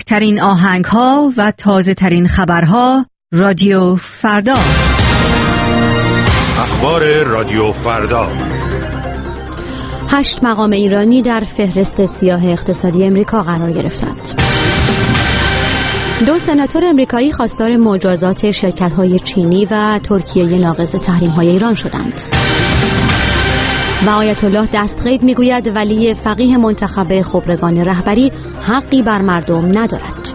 بهترین آهنگ‌ها و تازه‌ترین خبرها رادیو فردا. اخبار رادیو فردا. 8 مقام ایرانی در فهرست سیاه اقتصادی امریکا قرار گرفتند. 2 سناتور امریکایی خواستار مجازات شرکت‌های چینی و ترکیه ناقض تحریم‌های ایران شدند. و آیت الله دستغیب میگوید ولی فقیه منتخب خبرگان رهبری حقی بر مردم ندارد.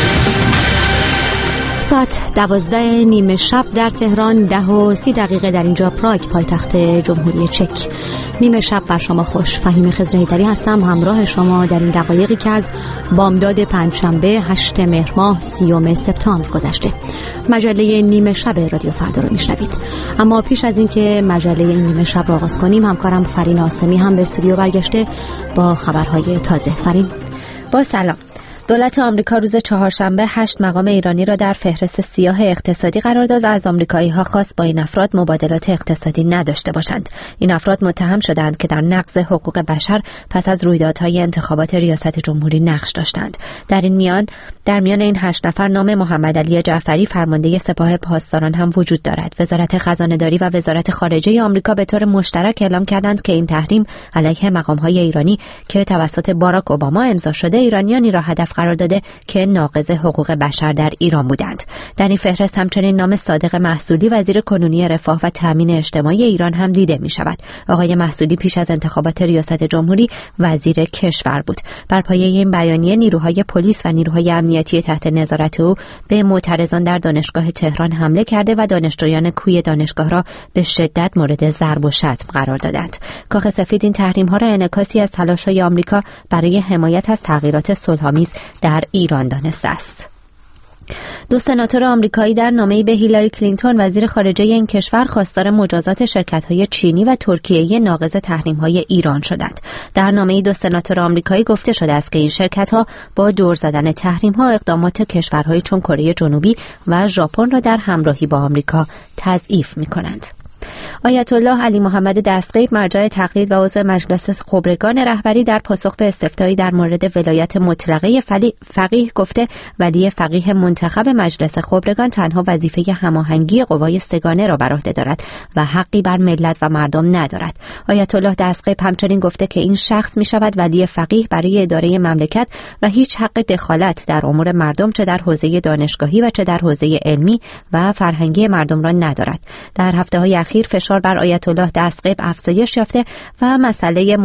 ساعت 12 نیم شب در تهران، 10:30 در اینجا پراگ، پایتخت جمهوری چک. نیم شب بر شما خوش. فهیم خضرهیدری هستم، همراه شما در این دقایقی که از بامداد پنجشنبه 8 مهر ماه 30 سپتامبر گذشته. مجله نیمه شب رادیو فردا رو میشنوید. اما پیش از اینکه مجله این نیمه شب را آغاز کنیم، همکارم فرین آسمی هم به استودیو برگشته با خبرهای تازه. فرین، با سلام. دولت آمریکا روز چهارشنبه 8 مقام ایرانی را در فهرست سیاه اقتصادی قرار داد و از آمریکایی‌ها خواست با این افراد مبادلات اقتصادی نداشته باشند. این افراد متهم شدند که در نقض حقوق بشر پس از رویدادهای انتخابات ریاست جمهوری نقش داشتند. در میان این 8 نفر نام محمد علی جعفری، فرمانده سپاه پاسداران هم وجود دارد. وزارت خزانه‌داری و وزارت خارجه آمریکا به طور مشترک اعلام کردند که این تحریم علیه مقام‌های ایرانی که توسط باراک اوباما امضا شده، ایرانیانی را هدف قرار داده که ناقض حقوق بشر در ایران بودند. در این فهرست همچنین نام صادق محصولی، وزیر کنونی رفاه و تامین اجتماعی ایران هم دیده می شود. آقای محصولی پیش از انتخابات ریاست جمهوری وزیر کشور بود. بر پایه این بیانیه نیروهای پلیس و نیروهای امنیتی تحت نظارت او به معترضان در دانشگاه تهران حمله کرده و دانشجویان کوی دانشگاه را به شدت مورد ضرب و شتم قرار دادند. کاخ سفید این تحریم‌ها را انعکاسی از تلاش‌های آمریکا برای حمایت از تغییرات صلح‌آمیز در ایران دانسته است. 2 سناتور آمریکایی در نامه‌ای به هیلاری کلینتون، وزیر خارجه این کشور، خواستار مجازات شرکت‌های چینی و ترکیه ناقض تحریم‌های ایران شدند. در نامه‌ای 2 سناتور آمریکایی گفته شده است که این شرکت‌ها با دور زدن تحریم‌ها اقدامات کشورهای چون کره جنوبی و ژاپن را در همراهی با آمریکا تضعیف می‌کنند. آیت الله علی محمد دستغیب، مرجع تقلید و عضو مجلس خبرگان رهبری، در پاسخ به استفتایی در مورد ولایت مطلقه فقیه گفته ولی فقیه منتخب مجلس خبرگان تنها وظیفه هماهنگی قوای سگانه را بر عهده دارد و حقی بر ملت و مردم ندارد. آیت الله دستغیب همچنین گفته که این شخص می شود ولی فقیه برای اداره مملکت و هیچ حق دخالت در امور مردم، چه در حوزه دانشگاهی و چه در حوزه علمی و فرهنگی مردم را ندارد. در هفته‌های اخیر فشار بر آیت الله دستغیب افزایش یافته و مسئله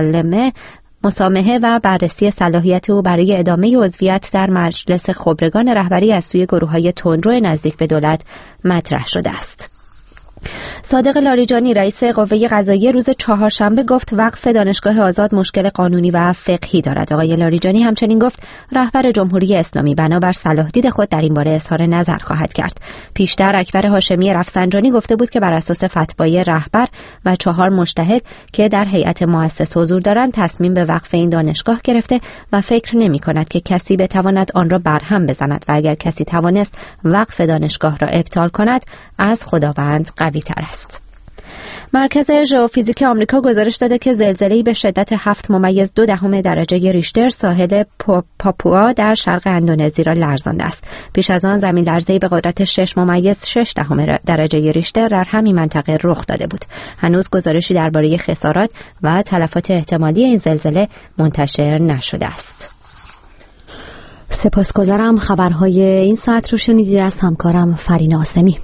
مسامحه و بررسی صلاحیت او برای ادامه عضویت در مجلس خبرگان رهبری از سوی گروه‌های تندرو نزدیک به دولت مطرح شده است. صادق لاریجانی، رئیس قوه قضاییه، روز چهارشنبه گفت وقف دانشگاه آزاد مشکل قانونی و فقهی دارد. آقای لاریجانی همچنین گفت رهبر جمهوری اسلامی بنابر صلاح دید خود در این باره اظهار نظر خواهد کرد. پیشتر اکبر هاشمی رفسنجانی گفته بود که بر اساس فتوای رهبر و 4 مجتهد که در هیئت مؤسس حضور دارند تصمیم به وقف این دانشگاه گرفته و فکر نمی‌کند که کسی بتواند آن را برهم بزند و اگر کسی توانست وقف دانشگاه را ابطال کند از خداوند قوی‌تر است. مرکز ژئوفیزیک آمریکا گزارش داده که زلزله‌ای به شدت 7.2 درجه ریشتر ساحل پاپوا در شرق اندونزی را لرزانده است. پیش از آن زمین لرزه‌ای به قدرت 6.6 درجه ریشتر در همین منطقه رخ داده بود. هنوز گزارشی درباره خسارات و تلفات احتمالی این زلزله منتشر نشده است. سپاسگزارم. خبرهای این ساعت رو شنیدید از همکارم فرین آسمی.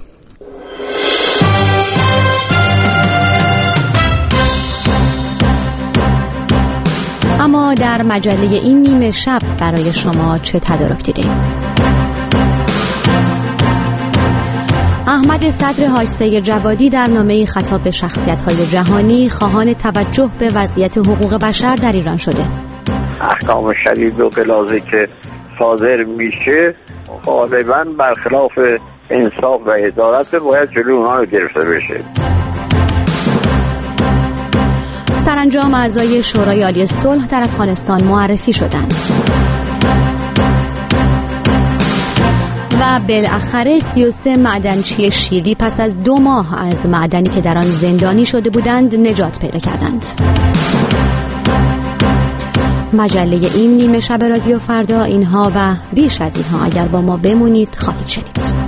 اما در مجله این نیمه شب برای شما چه تدارک دیدیم؟ احمد صدر حاج سید جوادی در نامه‌ای خطاب به شخصیت‌های جهانی خواهان توجه به وضعیت حقوق بشر در ایران شده. احکام شدید و غلاظی که صادر میشه غالباً برخلاف انصاف و عدالت باید جلوی اونها رو گرفته بشه. سرانجام اعضای شورای عالی صلح در افغانستان معرفی شدند. و بالاخره 33 معدنچی شیلی پس از 2 ماه از معدنی که در آن زندانی شده بودند نجات پیدا کردند. مجله این نیمه شب رادیو فردا اینها و بیش از اینها اگر با ما بمونید خواهید شنید.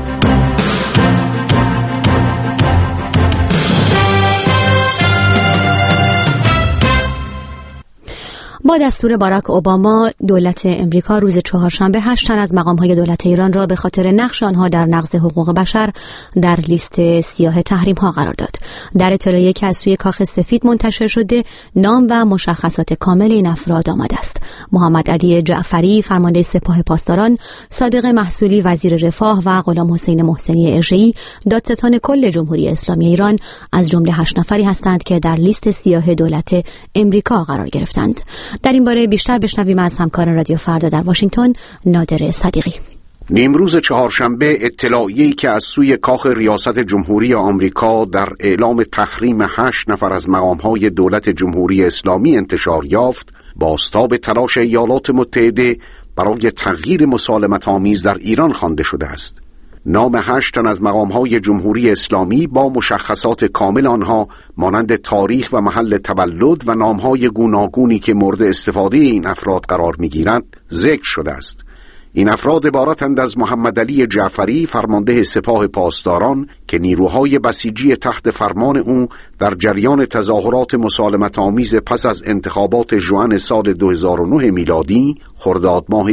با دستور باراک اوباما دولت امریکا روز چهارشنبه 8 تن از مقام‌های دولت ایران را به خاطر نقش آنها در نقض حقوق بشر در لیست سیاه تحریم‌ها قرار داد. در اطلاعیه‌ای که از سوی کاخ سفید منتشر شده نام و مشخصات کامل این افراد آمده است. محمد علی جعفری فرمانده سپاه پاسداران، صادق محصولی وزیر رفاه و غلام حسین محسنی اژه‌ای دادستان کل جمهوری اسلامی ایران از جمله 8 نفری هستند که در لیست سیاه دولت امریکا قرار گرفتند. در این باره بیشتر بشنویم از همکار رادیو فردا در واشنگتن نادر صدیقی. نیمروز چهارشنبه اطلاعیه‌ای که از سوی کاخ ریاست جمهوری آمریکا در اعلام تحریم 8 نفر از مقام‌های دولت جمهوری اسلامی انتشار یافت، بازتاب تلاش ایالات متحده برای تغییر مسالمت‌آمیز در ایران خوانده شده است. نام 8 تن از مقام‌های جمهوری اسلامی با مشخصات کامل آنها مانند تاریخ و محل تولد و نام‌های گوناگونی که مورد استفاده این افراد قرار می‌گیرند ذکر شده است. این افراد عبارتند از محمد علی جعفری فرمانده سپاه پاسداران که نیروهای بسیجی تحت فرمان او در جریان تظاهرات مسالمت‌آمیز پس از انتخابات ژوئن سال 2009 میلادی خرداد ماه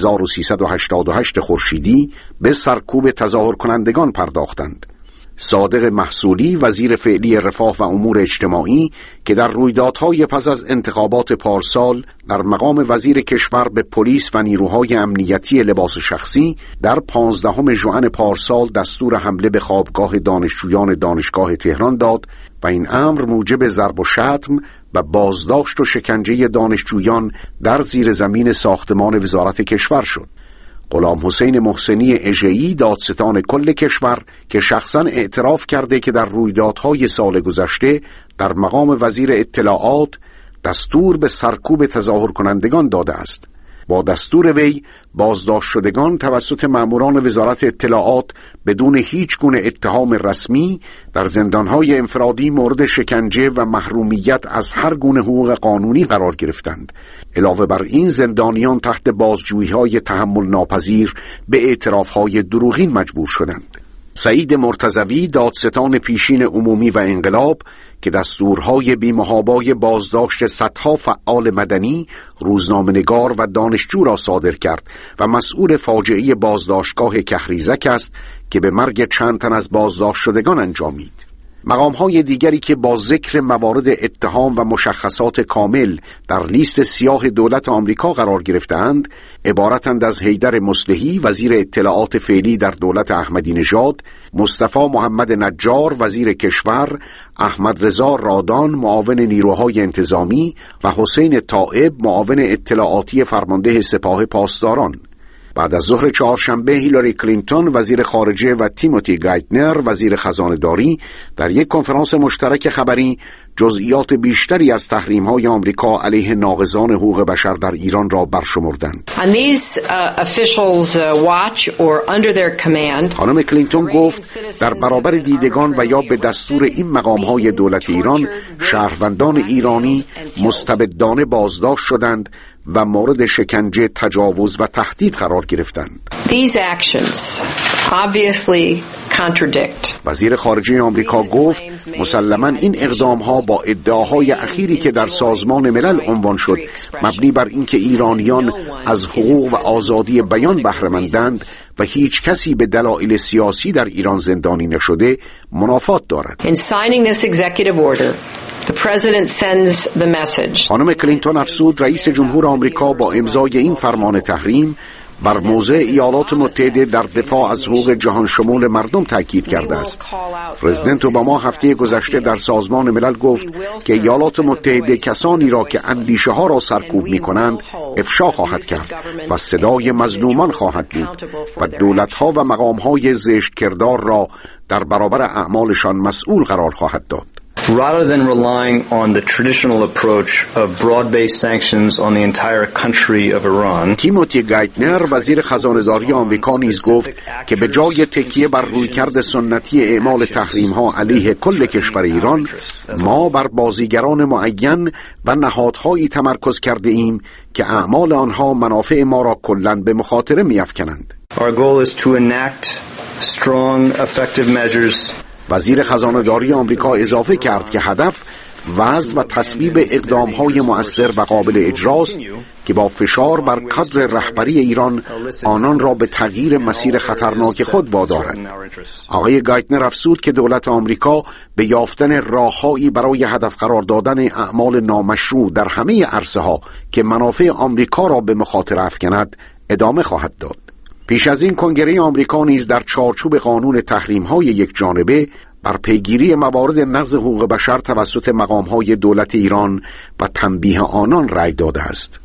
1388 خورشیدی به سرکوب تظاهر کنندگان پرداختند. صادق محصولی وزیر فعلی رفاه و امور اجتماعی که در رویدادهای پس از انتخابات پارسال در مقام وزیر کشور به پلیس و نیروهای امنیتی لباس شخصی در 15 ژوئن پارسال دستور حمله به خوابگاه دانشجویان دانشگاه تهران داد و این امر موجب ضرب و شتم و بازداشت و شکنجه دانشجویان در زیر زمین ساختمان وزارت کشور شد. غلام حسین محسنی اژه‌ای دادستان کل کشور که شخصاً اعتراف کرده که در رویدادهای سال گذشته در مقام وزیر اطلاعات دستور به سرکوب تظاهر کنندگان داده است. با دستور وی بازداشت شدگان توسط ماموران وزارت اطلاعات بدون هیچ گونه اتهام رسمی در زندانهای انفرادی مورد شکنجه و محرومیت از هر گونه حقوق قانونی قرار گرفتند. علاوه بر این زندانیان تحت بازجویی‌های تحمل ناپذیر به اعتراف‌های دروغین مجبور شدند. سعید مرتضوی دادستان پیشین عمومی و انقلاب که دستورهای بی‌محابای بازداشت صدها فعال مدنی، روزنامه‌نگار و دانشجو را صادر کرد و مسئول فاجعه بازداشتگاه کهریزک است که به مرگ چند تن از بازداشت شدگان انجامید. مقام‌های دیگری که با ذکر موارد اتهام و مشخصات کامل در لیست سیاه دولت آمریکا قرار گرفتند عبارتند از حیدر مصلحی وزیر اطلاعات فعلی در دولت احمدی نژاد، مصطفی محمد نجار وزیر کشور، احمد رضا رادان معاون نیروهای انتظامی و حسین طائب معاون اطلاعاتی فرمانده سپاه پاسداران. بعد از ظهر چهارشنبه هیلاری کلینتون وزیر خارجه و تیموتی گایتنر وزیر خزانه‌داری در یک کنفرانس مشترک خبری جزئیات بیشتری از تحریم‌های آمریکا علیه ناقضان حقوق بشر در ایران را برشمردند. خانم کلینتون گفت در برابر دیدگان و یا به دستور این مقام‌های دولت ایران شهروندان ایرانی مستبدانه بازداشت شدند و مورد شکنجه، تجاوز و تهدید قرار گرفتند. وزیر خارجه آمریکا گفت مسلماً این اقدام‌ها با ادعاهای اخیری که در سازمان ملل عنوان شد مبنی بر اینکه ایرانیان از حقوق و آزادی بیان بهره‌مندند و هیچ کسی به دلایل سیاسی در ایران زندانی نشده منافات دارد. خانم کلینتون افزود رئیس جمهور آمریکا با امضای این فرمان تحریم بر موضع ایالات متحده در دفاع از حقوق جهان شمول مردم تاکید کرده است. پرزیدنت اوباما هفته گذشته در سازمان ملل گفت که ایالات متحده کسانی را که اندیشه ها را سرکوب می کنند افشا خواهد کرد و صدای مظلومان خواهد بود و دولت ها و مقام های زشت کردار را در برابر اعمالشان مسئول قرار خواهد داد. rather than relying on the traditional approach of broad-based sanctions on the entire country of Iran. تیموتی گایتنر وزیر خزانه‌داری آمریکا نیز گفت که به جای تکیه بر رویکرد سنتی اعمال تحریم‌ها علیه کل کشور ایران، ما بر بازیگران معین و نهادهایی تمرکز کرده ایم که اعمال آنها منافع ما را کلاً به مخاطره می‌افکنند. Our goal is to enact strong, effective measures. وزیر خزانه‌داری آمریکا اضافه کرد که هدف وضع و تصویب اقدام‌های مؤثر و قابل اجراست که با فشار بر کادر رهبری ایران آنان را به تغییر مسیر خطرناک خود وادارد. آقای گایتنر افزود که دولت آمریکا به یافتن راه‌هایی برای هدف قرار دادن اعمال نامشروع در همه عرصه‌ها که منافع آمریکا را به مخاطره افکند ادامه خواهد داد. پیش از این کنگره آمریکا نیز در چارچوب قانون تحریم‌های یکجانبه بر پیگیری موارد نقض حقوق بشر توسط مقام‌های دولت ایران و تنبیه آنان رأی داده است.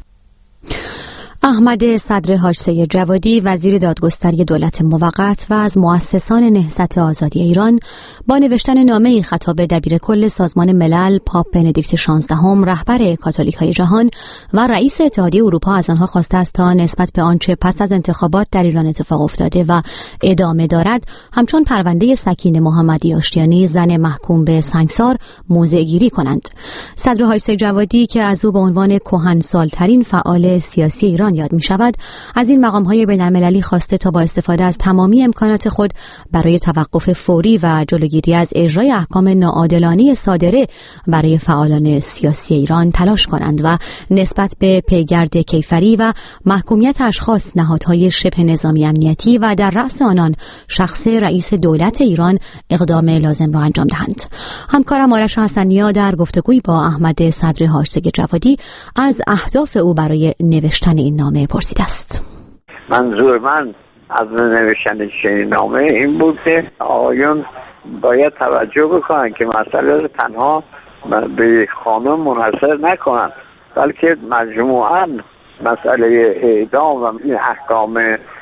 احمد صدر حاج سید جوادی وزیر دادگستری دولت موقت و از مؤسسان نهضت آزادی ایران با نوشتن نامه‌ای خطاب دبیر کل سازمان ملل پاپ بندیکت 16 رهبر کاتولیک‌های جهان و رئیس اتحادیه اروپا از آنها خواسته است تا نسبت به آنچه پس از انتخابات در ایران اتفاق افتاده و ادامه دارد همچون پرونده سکینه محمدی آشتیانی زن محکوم به سنگسار موضع‌گیری کنند. صدر حاج سید جوادی که از او به عنوان کهنسال‌ترین فعال سیاسی ایران یاد می شود از این مقام‌های بین‌المللی خواسته تا با استفاده از تمامی امکانات خود برای توقف فوری و جلوگیری از اجرای احکام ناعادلانه صادره برای فعالان سیاسی ایران تلاش کنند و نسبت به پیگرد کیفری و محکومیت اشخاص نهادهای شبه نظامی امنیتی و در رأس آنان شخص رئیس دولت ایران اقدام لازم را انجام دهند. همکارم آرش حسنی‌ها در گفتگوی با احمد صدر حاج سید جوادی از اهداف او برای نوشتن این نامه پرسیده است. منظور من از نوشتن چنین نامه این بود که آقایون باید توجه بکنن که مسئله رو تنها به خانم منحصر نکنن، بلکه مجموعاً مسئله اعدام و این احکام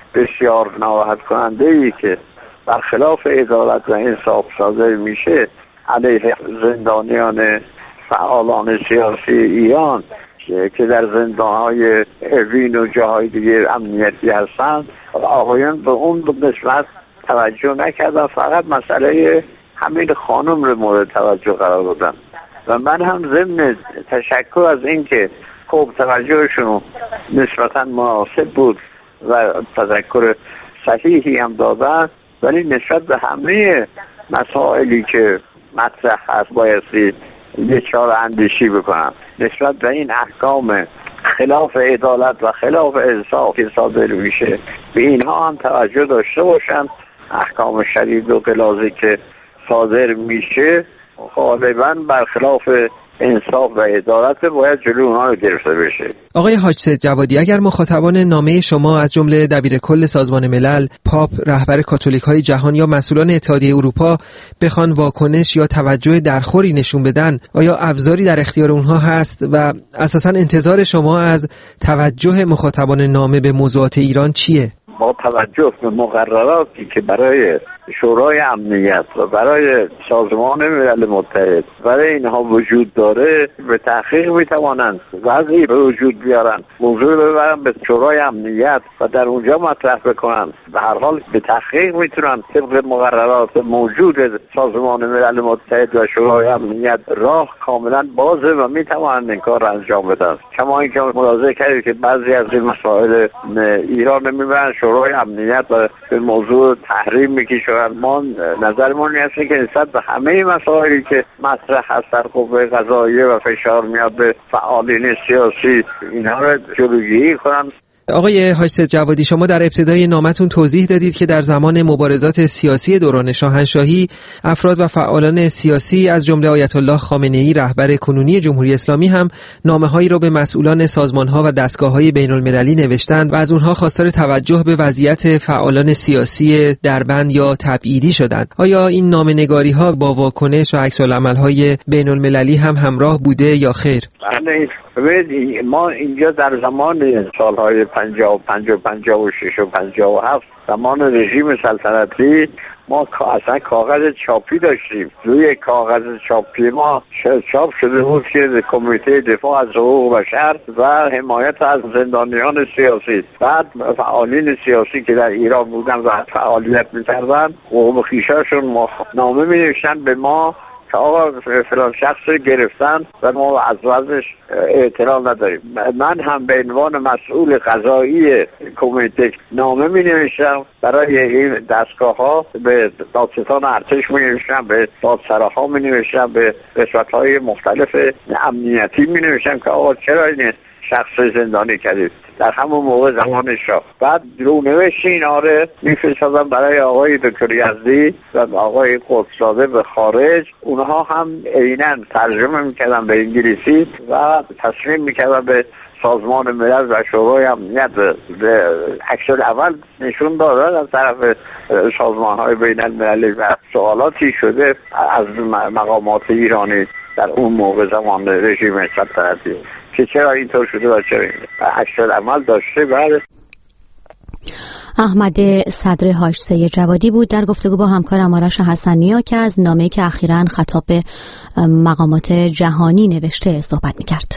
بسیار ناراحت کننده ای که برخلاف عدالت و انصاف صادر میشه علیه زندانیان فعالان سیاسی ایران که در زندان‌های اوین و جاهای دیگه امنیتی هستند، آقایان به اون نسبت توجه نکردن، فقط مسئله همین خانم رو مورد توجه قرار دادن و من هم ضمن تشکر از این که خب توجهشون نسبتا مناسب بود و تذکر صحیحی هم دادن، ولی نسبت به همه مسائلی که مطرح هست بایستی یه چاره اندیشی بکنم نسبت به این احکام خلاف عدالت و خلاف انصاف که صادر میشه، به اینها هم توجه داشته باشن. احکام شدید و غلاظی که صادر میشه غالبا برخلاف انصاف و عدالت باید جلوی اونها رو گرفته بشه. آقای حاج سید جوادی، اگر مخاطبان نامه شما از جمله دبیر کل سازمان ملل، پاپ، رهبر کاتولیک‌های جهان یا مسئولان اتحادیه اروپا بخوان واکنش یا توجه درخوری نشون بدن، آیا ابزاری در اختیار اونها هست و اساساً انتظار شما از توجه مخاطبان نامه به موضوعات ایران چیه؟ با توجه به مقرراتی که برای شورای امنیت و برای سازمان ملل متحد برای اینها وجود داره، به تحقیق میتوانند وضعی به وجود بیارن، موضوع رو ببرن به شورای امنیت و در اونجا مطرح بکنن. به هر حال به تحقیق میتونن طبق مقررات موجود سازمان ملل متحد و شورای امنیت راه کاملا بازه و میتوانند این کار رو انجام بدن. کما اینکه ملاحظه کردید که بعضی از این مسائل ایران میبرن شورای امنیت و به موضوع تحریم میکشن. ما نظرمون این است که نسبت به همه مسائلی که مطرح هست در قوه قضاییه و فشار میاد به فعالین سیاسی، اینها رو جلوگیری کنن. آقای حاج سید جوادی، شما در ابتدای نامتون توضیح دادید که در زمان مبارزات سیاسی دوران شاهنشاهی افراد و فعالان سیاسی از جمله آیت الله خامنه‌ای رهبر کنونی جمهوری اسلامی هم نامه‌هایی را به مسئولان سازمان‌ها و دستگاه‌های بین‌المللی نوشتند و از اونها خواستار توجه به وضعیت فعالان سیاسی دربند یا تبعیدی شدند. آیا این نامه‌نگاری‌ها با واکنش و عکس‌العمل‌های بین‌المللی هم همراه بوده یا خیر؟ بله، ببینید ما اینجا در زمان سالهای 50 56 و 57 زمان رژیم سلطنتی ما اصلا کاغذ چاپی داشتیم. روی کاغذ چاپی ما چاپ شده بود که کمیته دفاع از حقوق بشر و حمایت از زندانیان سیاسی، بعد فعالین سیاسی که در ایران بودن و فعالیت می‌کردن حقوق خویشاشون نامه می‌نوشتن به ما که آقا فلان شخص گرفتن و ما از وضعش اطلاع نداریم. من هم به عنوان مسئول قضایی کمیته نامه می نوشتم برای این دستگاه ها، به دادستان ارتش می نوشتم، به دادسراها می نوشتم، به رشوت های مختلف امنیتی می نوشتم که آقا چرا این شخص زندانی کردید در همون موقع زمان شاه. بعد رونوشت اینا رو میفرستادم برای آقای دکتر یزدی و آقای قدس‌زاده به خارج، اونها هم عیناً ترجمه میکردن به انگلیسی و تصمیم میکردن به سازمان ملل و شورای امنیت به عکس اول نشون دادن از طرف سازمان‌های بین المللی و سوالاتی شده از مقامات ایرانی در اون موقع زمان رژیم سلطنتی که چرا اینطور شده و چرا عکس عمل داشته. بعد احمد صدر هاشسه جوادی بود در گفتگو با همکارم آرش حسنیا که از نامه‌ای که اخیراً خطاب به مقامات جهانی نوشته صحبت می‌کرد.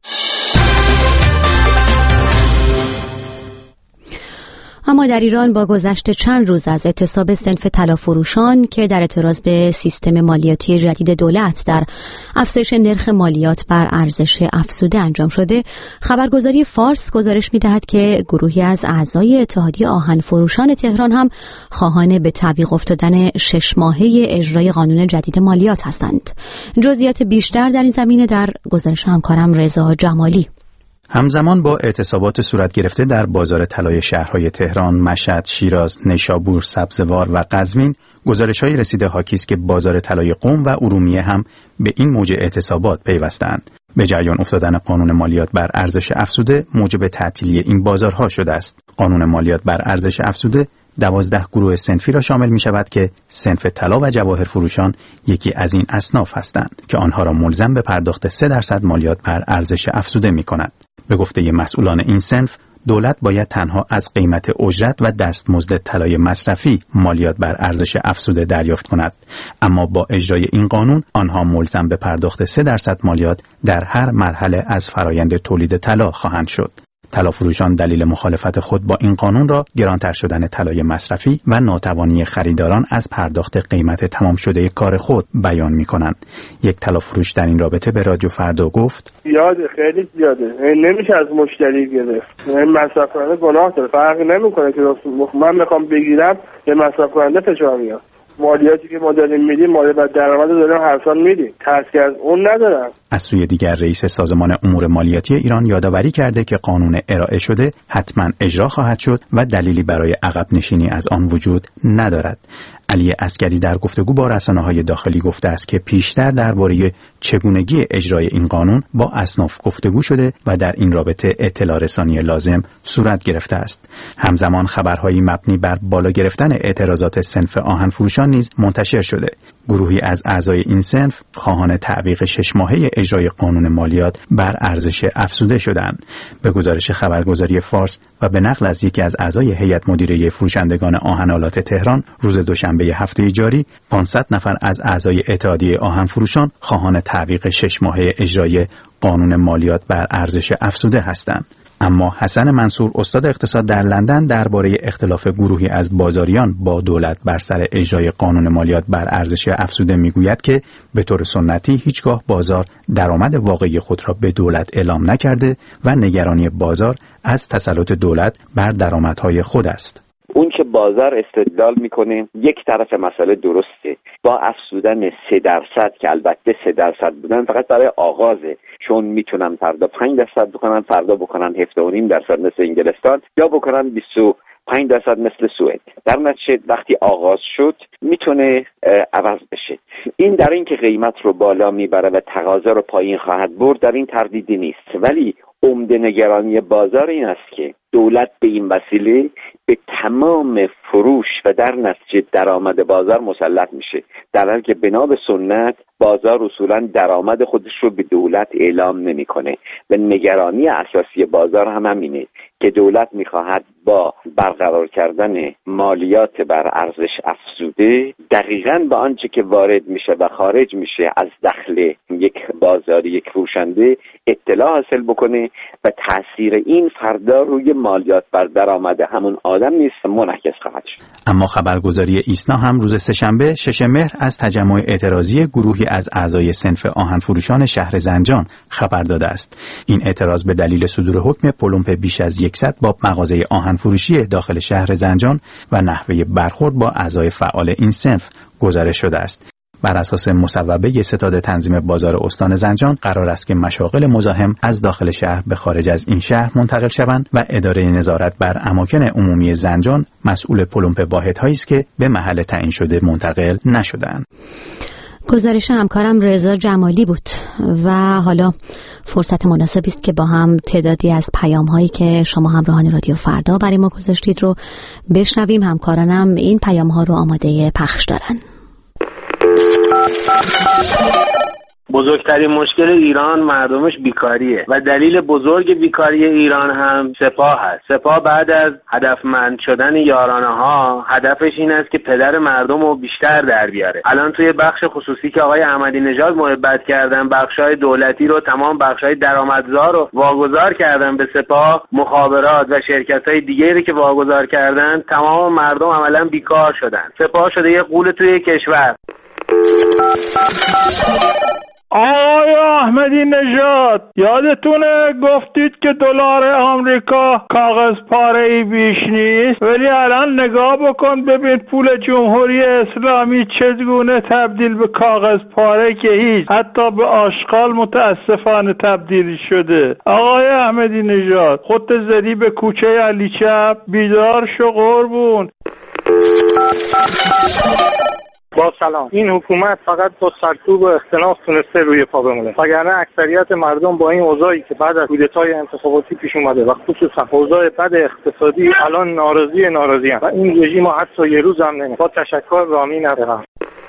اما در ایران با گذشت چند روز از اعتصاب صنف طلافروشان که در اعتراض به سیستم مالیاتی جدید دولت در افزایش نرخ مالیات بر ارزش افزوده انجام شده، خبرگزاری فارس گزارش می‌دهد که گروهی از اعضای اتحادیه آهن فروشان تهران هم خواهان به تعویق افتادن 6 ماهه اجرای قانون جدید مالیات هستند. جزئیات بیشتر در این زمینه در گزارش همکارم رضا جمالی. همزمان با اعتصابات صورت گرفته در بازار طلای شهرهای تهران، مشهد، شیراز، نیشابور، سبزوار و قزوین، گزارش‌های رسیده حاکی است که بازار طلای قم و ارومیه هم به این موج اعتصابات پیوستند. به جریان افتادن قانون مالیات بر ارزش افزوده موجب تعطیلی این بازارها شده است. قانون مالیات بر ارزش افزوده 12 گروه صنفی را شامل می شود که صنف طلا و جواهر فروشان یکی از این اصناف هستند که آنها را ملزم به پرداخت 3% مالیات بر ارزش افزوده می کند. به گفته مسئولان این صنف، دولت باید تنها از قیمت اجرت و دستمزد طلای مصرفی مالیات بر ارزش افزوده دریافت کند، اما با اجرای این قانون آنها ملزم به پرداخت 3% مالیات در هر مرحله از فرایند تولید طلا خواهند شد. طلافروشان دلیل مخالفت خود با این قانون را گرانتر شدن طلای مصرفی و ناتوانی خریداران از پرداخت قیمت تمام شده کار خود بیان می‌کنند. یک طلافروش در این رابطه به رادیو فردا گفت: خیلی زیاده. نمیشه از مشتری گرفت. مصرف کننده گناه داره. فرقی نمی‌کنه که من می‌خوام بگیرم یا مصرف کننده فشار میاد. مالیاتی که ما داریم میدیم مالیات بر درآمد داریم هر سال میدیم، ترسی از اون ندارم. از سوی دیگر رئیس سازمان امور مالیاتی ایران یادآوری کرده که قانون ارائه شده حتما اجرا خواهد شد و دلیلی برای عقب نشینی از آن وجود ندارد. علی عسگری در گفتگو با رسانه‌های داخلی گفته است که پیشتر درباره چگونگی اجرای این قانون با اصناف گفتگو شده و در این رابطه اطلاع رسانی لازم صورت گرفته است. همزمان خبرهایی مبنی بر بالا گرفتن اعتراضات صنف آهن فروشان نیز منتشر شده. گروهی از اعضای این صنف خواهان تعویق 6 ماهه اجرای قانون مالیات بر ارزش افزوده شدند. به گزارش خبرگزاری فارس و به نقل از یکی از اعضای هیئت مدیره فروشندگان آهن‌آلات تهران، روز دوشنبه هفته جاری 500 نفر از اعضای اتحادیه آهن فروشان خواهان تعویق 6 ماهه اجرای قانون مالیات بر ارزش افزوده هستند. اما حسن منصور، استاد اقتصاد در لندن، درباره اختلاف گروهی از بازاریان با دولت بر سر اجرای قانون مالیات بر ارزش افزوده میگوید که به طور سنتی هیچگاه بازار درآمد واقعی خود را به دولت اعلام نکرده و نگرانی بازار از تسلط دولت بر درآمدهای خود است. اون که بازار استدلال میکنه یک طرف مسئله درسته، با افزودن 3% که البته 3% بودن فقط برای آغازه، چون میتونن فردا 5% بکنن، فردا بکنن 17.5% مثل انگلستان، یا بکنن 25% مثل سوئد. در نتیجه وقتی آغاز شد میتونه عوض بشه. این در این که قیمت رو بالا میبره و تقاضا رو پایین خواهد برد در این تردیدی نیست، ولی عمده نگرانی بازار این است که دولت به این وسیله به تمام فروش و در نتیجه درآمد بازار مسلط میشه، در حالی که بنا به سنت بازار اصولا درآمد خودش رو به دولت اعلام نمیکنه و نگرانی اساسی بازار هم همینه که دولت میخواهد با برقرار کردن مالیات بر ارزش افزوده دقیقاً به آنچه که وارد میشه و خارج میشه از دخل یک بازاری، یک فروشنده اطلاع حاصل بکنه و تاثیر این فردا روی مالیات بر درآمد همون آدم نیست منعکس خواهد شد. اما خبرگزاری ایسنا هم روز سه‌شنبه 6 مهر از تجمع اعتراضی گروهی از اعضای صنف آهنفروشان شهر زنجان خبر داده است. این اعتراض به دلیل صدور حکم پلمپ بیش از 100 باب مغازه آهنفروشی داخل شهر زنجان و نحوه برخورد با اعضای فعال این صنف گزارش شده است. بر اساس مصوبه ستاد تنظیم بازار استان زنجان قرار است که مشاغل مزاحم از داخل شهر به خارج از این شهر منتقل شوند و اداره نظارت بر اماکن عمومی زنجان مسئول پلمپ واحدهایی است که به محل تعیین شده منتقل نشدند. گزارش همکارم رضا جمالی بود و حالا فرصت مناسبی است که با هم تعدادی از پیام‌هایی که شما همراهان رادیو فردا برای ما گذاشتید رو بشنویم. همکارانم این پیام‌ها رو آماده پخش دارن. بزرگترین مشکل ایران مردمش بیکاریه و دلیل بزرگ بیکاری ایران هم سپاه هست. سپاه بعد از هدفمند شدن یارانه ها هدفش این است که پدر مردم رو بیشتر در بیاره. الان توی بخش خصوصی که آقای احمدی نژاد محبت کردن، بخشای دولتی رو، تمام بخشای درآمدزا رو واگذار کردن به سپاه، مخابرات و شرکت‌های دیگری که واگذار کردن، تمام مردم عملاً بیکار شدن. سپاه شده یه غول توی کشور. آقای احمدی نژاد، یادتونه گفتید که دلار آمریکا کاغذ پاره‌ای بیش نیست، ولی الان نگاه بکن ببین پول جمهوری اسلامی چگونه تبدیل به کاغذ پاره که هیچ، حتی به آشغال متاسفانه تبدیل شده. آقای احمدی نژاد، خودت زدی به کوچه علی چپ، بیدار شو قربون. با سلام. این حکومت فقط با سرکوب و اختلاف تونسته روی پا بمونه، وگرنه اکثریت مردم با این اوضاعی که بعد از کودتای انتخاباتی پیش اومده و خصوصا اوضاع بد اقتصادی الان ناراضی و این رژیم حتی یه روز هم نمیخواد. با تشکر، رامین ندارم.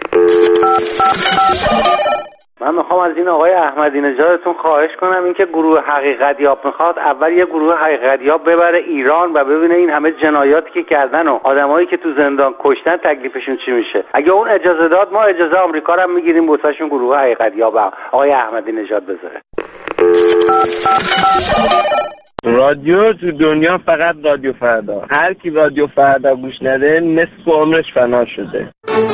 من میخوام از این آقای احمدی نژادتون خواهش کنم اینکه گروه حقیقتیاب میخواد اول یه گروه حقیقتیاب ببره ایران و ببینه این همه جنایاتی که کردن و آدمایی که تو زندان کشتن تکلیفشون چی میشه. اگه اون اجازه داد ما اجازه آمریکا رو هم میگیریم واسهشون گروه حقیقتیاب آقای احمدی نژاد بذاره. رادیو تو دنیا فقط رادیو فردا. هر کی رادیو فردا گوش نده نصف عمرش فنا شده.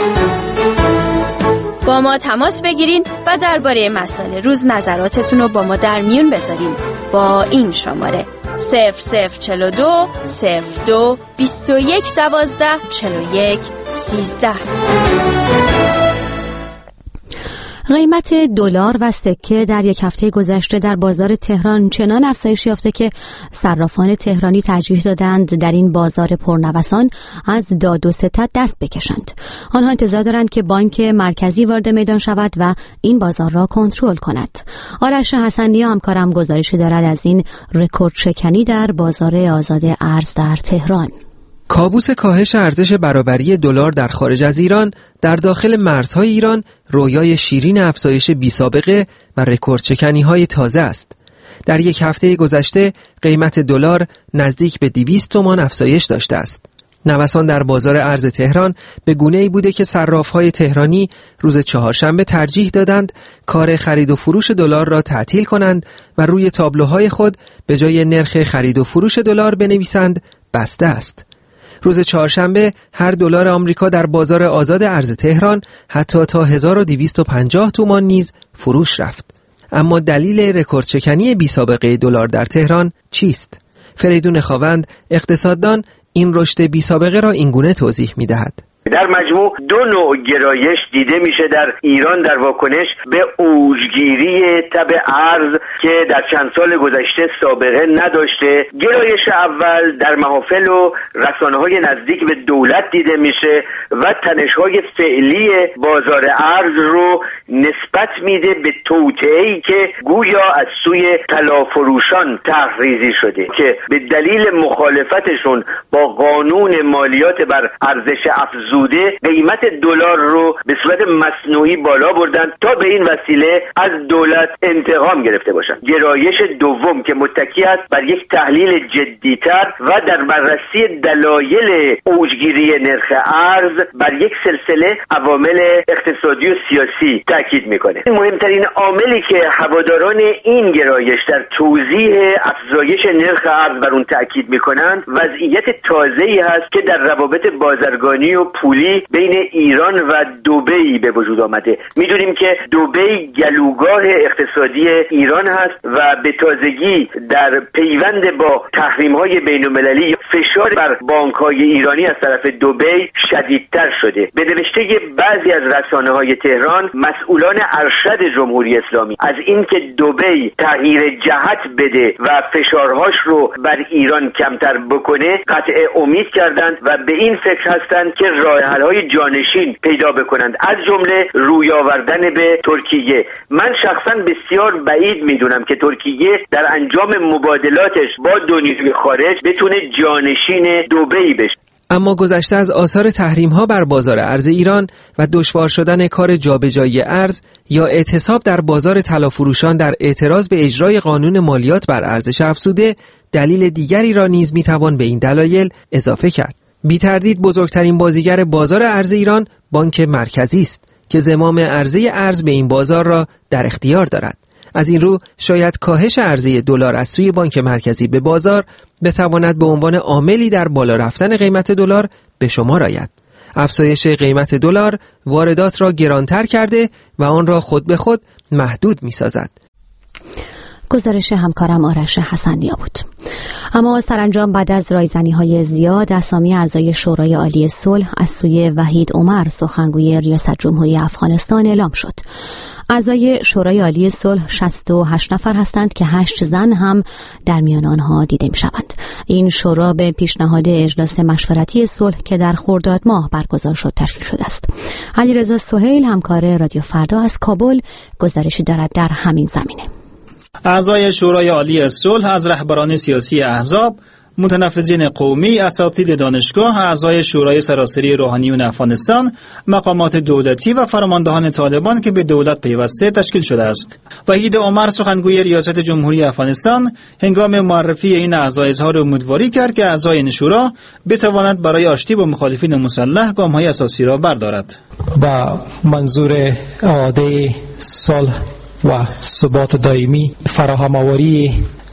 با ما تماس بگیرین و درباره مسائل روز نظراتتون رو با ما در میون بذارین با این شماره 0042 02 21 12 41 13. قیمت دلار و سکه در یک هفته گذشته در بازار تهران چنان افزایش یافته که صرافان تهرانی ترجیح دادند در این بازار پرنوسان از داد و ستد دست بکشند. آنها انتظار دارند که بانک مرکزی وارد میدان شود و این بازار را کنترل کند. آرش حسنی همکارم گزارشی دارد از این رکورد شکنی در بازار آزاد ارز در تهران. کابوس کاهش ارزش برابری دلار در خارج از ایران در داخل مرزهای ایران رویای شیرین افزایش بی‌سابقه و رکوردشکنی‌های تازه است. در یک هفته گذشته قیمت دلار نزدیک به 200 تومان افزایش داشته است. نوسان در بازار ارز تهران به گونه‌ای بوده که صراف‌های تهرانی روز چهارشنبه ترجیح دادند کار خرید و فروش دلار را تعطیل کنند و روی تابلوهای خود به جای نرخ خرید و فروش دلار بنویسند بسته است. روز چهارشنبه هر دلار آمریکا در بازار آزاد ارز تهران حتی تا 1250 تومان نیز فروش رفت. اما دلیل رکوردشکنی بی‌سابقه دلار در تهران چیست؟ فریدون خاوند اقتصاددان این رشد بی‌سابقه را اینگونه توضیح می‌دهد. در مجموع دو نوع گرایش دیده میشه در ایران در واکنش به اوجگیری تب ارز که در چند سال گذشته سابقه نداشته. گرایش اول در محافل و رسانه‌های نزدیک به دولت دیده میشه و تنش‌های فعلی بازار ارز رو نسبت میده به توطئه‌ای که گویا از سوی طلافروشان طرح‌ریزی شده که به دلیل مخالفتشون با قانون مالیات بر ارزش افزوده قیمت دلار رو به صورت مصنوعی بالا بردن تا به این وسیله از دولت انتقام گرفته باشند. گرایش دوم که متکی است بر یک تحلیل جدی‌تر و در بررسی دلایل اوجگیری نرخ ارز بر یک سلسله عوامل اقتصادی و سیاسی تاکید میکنه. مهمترین عاملی که هواداران این گرایش در توضیح افزایش نرخ ارز بر اون تاکید میکنند وضعیت تازه‌ای هست که در روابط بازرگانی و پولی بین ایران و دبی به وجود آمده. میدونیم که دبی گلوگاه اقتصادی ایران هست و به تازگی در پیوند با تحریم‌های بین‌المللی فشار بر بانک‌های ایرانی از طرف دبی شدیدتر شده. به نوشته بعضی از رسانه‌های تهران مسئولان ارشد جمهوری اسلامی از اینکه دبی تغییر جهت بده و فشارهاش رو بر ایران کمتر بکنه قطع امید کردند و به این فکر هستند که راه‌حل‌های جانشین پیدا بکنند، از جمله روی آوردن به ترکیه. من شخصا بسیار بعید میدونم که ترکیه در انجام مبادلاتش با دنیای خارج بتونه جانشین دبی بشه. اما گذشته از آثار تحریم‌ها بر بازار ارز ایران و دشوار شدن کار جابجایی ارز یا اعتصاب در بازار طلافروشان در اعتراض به اجرای قانون مالیات بر ارزش افزوده، دلیل دیگری را نیز میتوان به این دلایل اضافه کرد. بی تردید بزرگترین بازیگر بازار ارز ایران بانک مرکزی است که زمام عرضه ارز به این بازار را در اختیار دارد. از این رو شاید کاهش عرضه دلار از سوی بانک مرکزی به بازار بتواند به عنوان عاملی در بالا رفتن قیمت دلار به شمار آید. افزایش قیمت دلار واردات را گرانتر کرده و آن را خود به خود محدود می‌سازد. گزارش همکارم آرش حسنیا بود. اما سرانجام بعد از رایزنی‌های زیاد اسامی اعضای شورای عالی صلح از سوی وحید عمر سخنگوی ریاست جمهوری افغانستان اعلام شد. اعضای شورای عالی صلح 68 نفر هستند که 8 زن هم در میان آنها دیده می‌شوند. این شورا به پیشنهاد اجلاس مشورتی صلح که در خرداد ماه برگزار شد تشکیل شده است. علیرضا سهیل همکار رادیو فردا از کابل گزارشی دارد در همین زمینه. اعضای شورای عالی صلح از رهبران سیاسی احزاب، متنفذین قومی، اساتید دانشگاه، اعضای شورای سراسری روحانیون افغانستان، مقامات دولتی و فرماندهان طالبان که به دولت پیوسته تشکیل شده است. وحید عمر سخنگوی ریاست جمهوری افغانستان هنگام معرفی این اعضا اظهار امیدواری کرد که اعضای این شورا بتواند برای آشتی با مخالفین مسلح گام‌های اساسی را بردارد. با منظور اعاده صلح و ثبات دائمی، فراهم آوری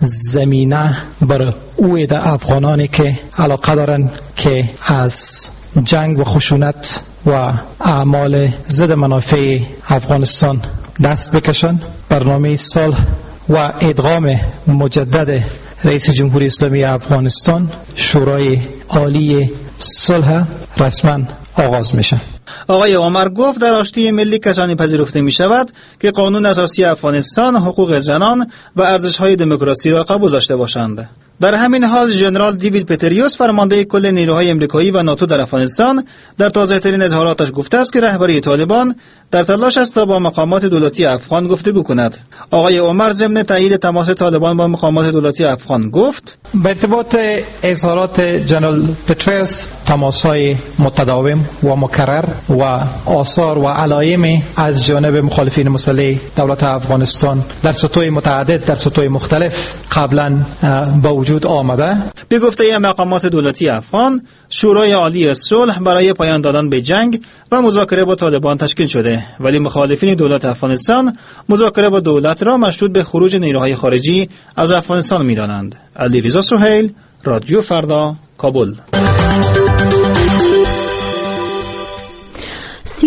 زمینه بر اوید افغانانی که علاقه دارند که از جنگ و خشونت و اعمال ضد منافع افغانستان دست بکشند. برنامه صلح و ادغام مجدد رئیس جمهوری اسلامی افغانستان، شورای عالی صلح رسما آغاز میشه. آقای عمر گفت در آشتی ملی کسانی پذیرفته می شود که قانون اساسی افغانستان، حقوق زنان و ارزش‌های دموکراسی را قبول داشته باشند. در همین حال ژنرال دیوید پتریوس فرمانده کل نیروهای آمریکایی و ناتو در افغانستان در تازه‌ترین اظهاراتش گفته است که رهبری طالبان در تلاش است تا با مقامات دولتی افغان گفتگو کند. آقای عمر ضمن تایید تماس طالبان با مقامات دولتی افغان گفت: به ارتباط اظهارات جنرال پتریوس تماس‌های متداوم و مکرر و آثار و علائم از جانب مخالفین مسلح دولت افغانستان در سطوح متعدد، در سطوح مختلف قبلا با وجود آمده. به گفته مقامات دولتی افغان، شورای عالی صلح برای پایان دادن به جنگ و مذاکره با طالبان تشکیل شده، ولی مخالفین دولت افغانستان مذاکره با دولت را مشروط به خروج نیروهای خارجی از افغانستان می‌دانند. علیرضا سهیل، رادیو فردا، کابل.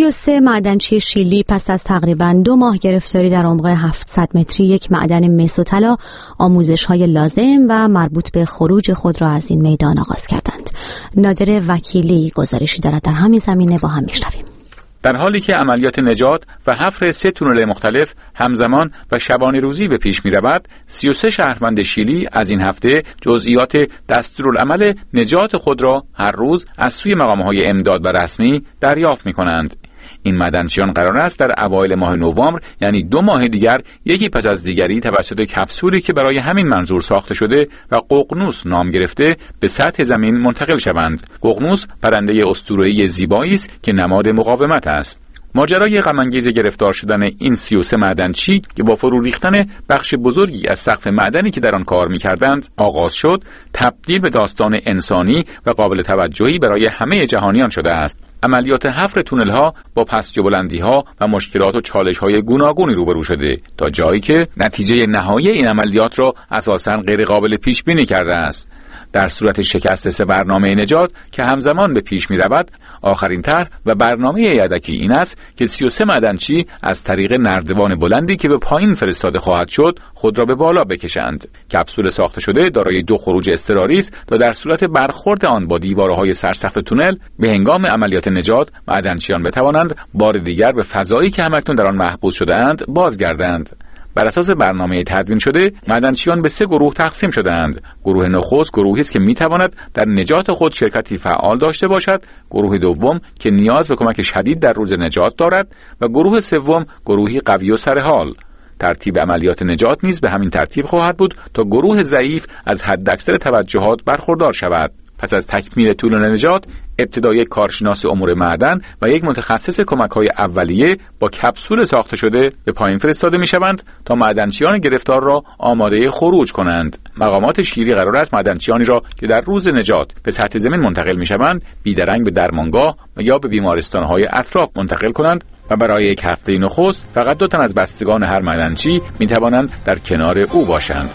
33 معدنچی شیلی پس از تقریباً 2 ماه گرفتاری در عمق 700 متری یک معدن مس و طلا آموزش‌های لازم و مربوط به خروج خود را از این میدان آغاز کردند. نادر وکیلی گزارشی دارد در همین زمینه، با هم میشنویم. در حالی که عملیات نجات و حفر 3 تونل مختلف همزمان و شبانه روزی به پیش می رود، 33 شهروند شیلی از این هفته جزئیات دستورالعمل نجات خود را هر روز از سوی مقام‌های امداد و رسمی دریافت می کنند. این معدنچیان قرار است در اوایل ماه نوامبر، یعنی 2 ماه دیگر، یکی پس از دیگری توسط کپسولی که برای همین منظور ساخته شده و ققنوس نام گرفته به سطح زمین منتقل شوند. ققنوس پرنده اسطوره‌ای زیبایی است که نماد مقاومت است. ماجرای غم‌انگیز گرفتار شدن این 33 معدنچی که با فرو ریختن بخش بزرگی از سقف معدنی که در آن کار می‌کردند آغاز شد، تبدیل به داستان انسانی و قابل توجهی برای همه جهانیان شده است. عملیات حفر تونل‌ها با پست و بلندی‌ها و مشکلات و چالش‌های گوناگونی روبرو شده، تا جایی که نتیجه نهایی این عملیات را اساساً غیر قابل پیش بینی کرده است. در صورت شکست 3 برنامه نجات که همزمان به پیش می رود، آخرین طرح و برنامه یدکی این است که 33 معدنچی از طریق نردبان بلندی که به پایین فرستاده خواهد شد خود را به بالا بکشند. کپسول ساخته شده دارای 2 خروج اضطراری است تا در صورت برخورد آن با دیوارهای سرسقف تونل به هنگام عملیات نجات معدنچیان بتوانند بار دیگر به فضایی که همکنون در آن محبوس شده‌اند بازگردند. بر اساس برنامه تدوین شده، معدنچیان به 3 گروه تقسیم شده‌اند. گروه نخست گروهی است که می‌تواند در نجات خود شرکتی فعال داشته باشد، گروه دوم که نیاز به کمک شدید در روز نجات دارد و گروه سوم گروهی قوی و سرحال. ترتیب عملیات نجات نیز به همین ترتیب خواهد بود تا گروه ضعیف از حداکثر توجهات برخوردار شود. پس از تکمیل طول نجات، ابتدا یک کارشناس امور معدن و یک متخصص کمک‌های اولیه با کپسول ساخته شده به پایین فرستاده می‌شوند تا معدنچیان گرفتار را آماده خروج کنند. مقامات شیلی قرار است معدنچیانی را که در روز نجات به سطح زمین منتقل می‌شوند، بیدرنگ به درمانگاه و یا به بیمارستان‌های اطراف منتقل کنند و برای 1 هفته نخست فقط 2 تن از بستگان هر معدنچی می‌توانند در کنار او باشند.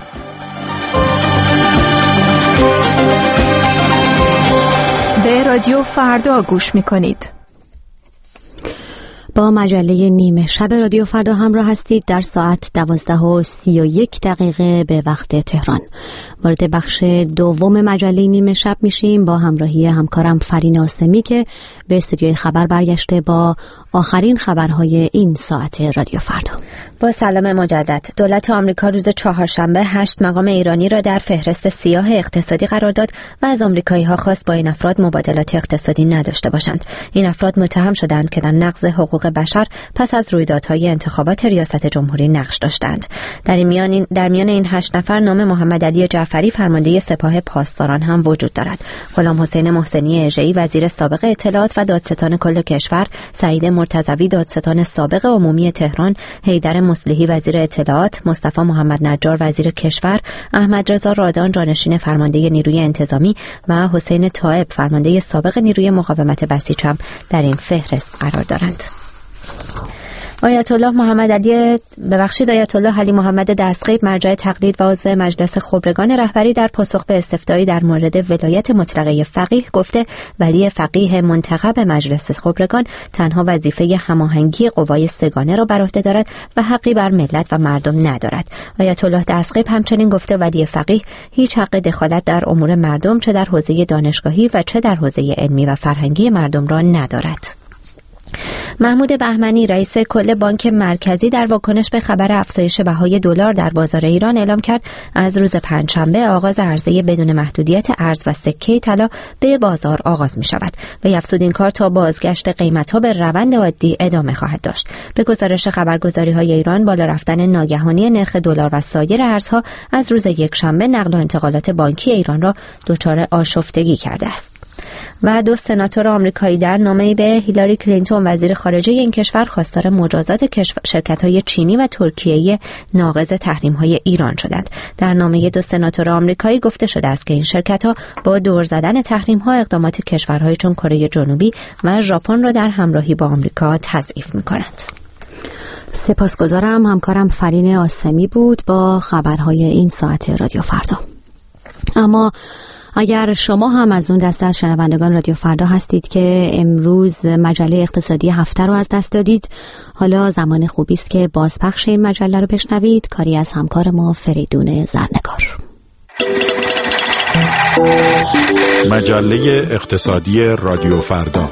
به رادیو فردا گوش می‌کنید. با مجله نیمه شب رادیو فردا همراه هستید. در ساعت 12:31 به وقت تهران وارد بخش دوم مجله نیمه شب میشیم با همراهی همکارم فرین آسمی که به استودیوی خبر برگشته با آخرین خبرهای این ساعت رادیو فردا. با سلام مجدد. دولت آمریکا روز چهارشنبه 8 مقام ایرانی را در فهرست سیاه اقتصادی قرار داد و از آمریکایی‌ها خواست با این افراد مبادلات اقتصادی نداشته باشند. این افراد متهم شدند که در نقض حقوق بشر پس از رویدادهای انتخابات ریاست جمهوری نقش داشتند. در میان این 8 نفر نام محمد علی جعفری فرمانده سپاه پاسداران هم وجود دارد. غلام حسین محسنی اژه‌ای وزیر سابق اطلاعات و دادستان کل کشور، سعید مرتضوی دادستان سابق عمومی تهران، حیدر مصلحی وزیر اطلاعات، مصطفی محمد نجار وزیر کشور، احمد رضا رادان جانشین فرمانده نیروی انتظامی و حسین طائب فرمانده سابق نیروی مقاومت بسیج هم در این فهرست قرار دارند. آیت الله علی محمد دستغیب مرجع تقلید و عضو مجلس خبرگان رهبری در پاسخ به استفتایی در مورد ولایت مطلقه فقیه گفته ولی فقیه منتخب مجلس خبرگان تنها وظیفه هماهنگی قوای سگانه را بر عهده دارد و حقی بر ملت و مردم ندارد. آیت الله دستغیب همچنین گفته ولی فقیه هیچ حق دخالت در امور مردم چه در حوزه دانشگاهی و چه در حوزه علمی و فرهنگی مردم را ندارد. محمود بهمنی رئیس کل بانک مرکزی در واکنش به خبر افزایش بهای دلار در بازار ایران اعلام کرد از روز پنجشنبه آغاز عرضه بدون محدودیت ارز و سکه طلا به بازار آغاز می شود و افزود این کار تا بازگشت قیمت‌ها به روند عادی ادامه خواهد داشت. به گزارش خبرگزاری‌های ایران بالا رفتن ناگهانی نرخ دلار و سایر ارزها از روز یکشنبه نقل و انتقالات بانکی ایران را دچار آشفتگی کرده است. و 2 سناتور آمریکایی در نامه‌ای به هیلاری کلینتون وزیر خارجه این کشور خواستار مجازات شرکت‌های چینی و ترکیه‌ای ناقض تحریم‌های ایران شدند. در نامه 2 سناتور آمریکایی گفته شده است که این شرکت‌ها با دور زدن تحریم‌ها اقدامات کشورهای چون کره جنوبی و ژاپن را در همراهی با آمریکا تضعیف می‌کنند. سپاسگزارم. همکارم فرین آسمی بود با خبرهای این ساعت رادیو فردا. اما اگر شما هم از اون دسته از شنوندگان رادیو فردا هستید که امروز مجله اقتصادی هفته رو از دست دادید، حالا زمان خوبی است که بازپخش این مجله رو بشنوید، کاری از همکار ما فریدون زرنگار. مجله اقتصادی رادیو فردا.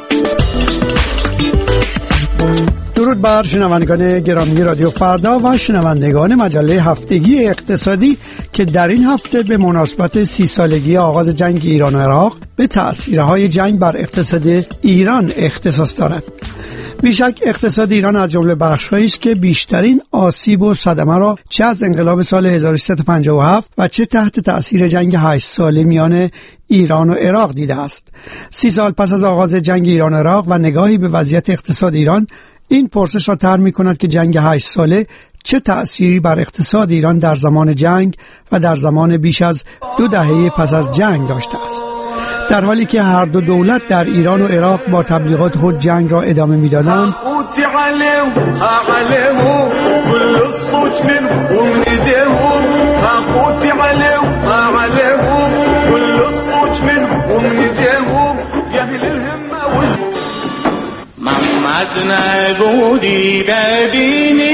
درود بر شنوندگان گرامی رادیو فردا و شنوندگان مجله هفتگی اقتصادی که در این هفته به مناسبت 30 سالگی آغاز جنگ ایران و عراق به تأثیرهای جنگ بر اقتصاد ایران اختصاص دارد. بیشک اقتصاد ایران از جمله بخش‌هایی است که بیشترین آسیب و صدمه را چه از انقلاب سال 1357 و چه تحت تأثیر جنگ 8 ساله میان ایران و عراق دیده است. 30 سال پس از آغاز جنگ ایران و عراق و نگاهی به وضعیت اقتصاد ایران، این پرسش را طرح می‌کند که جنگ 8 ساله چه تأثیری بر اقتصاد ایران در زمان جنگ و در زمان بیش از 2 دهه پس از جنگ داشته است. در حالی که هر دو دولت در ایران و عراق با تبلیغات خود جنگ را ادامه می‌دادند، محمد نبودی ببینی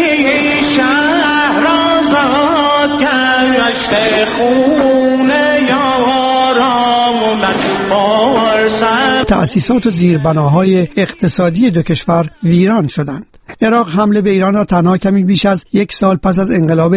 شهر آزاد گشته خونه یاران پارسد. تأسیسات و زیربناهای اقتصادی دو کشور ویران شدند. عراق حمله به ایران را تنها کمی بیش از 1 سال پس از انقلاب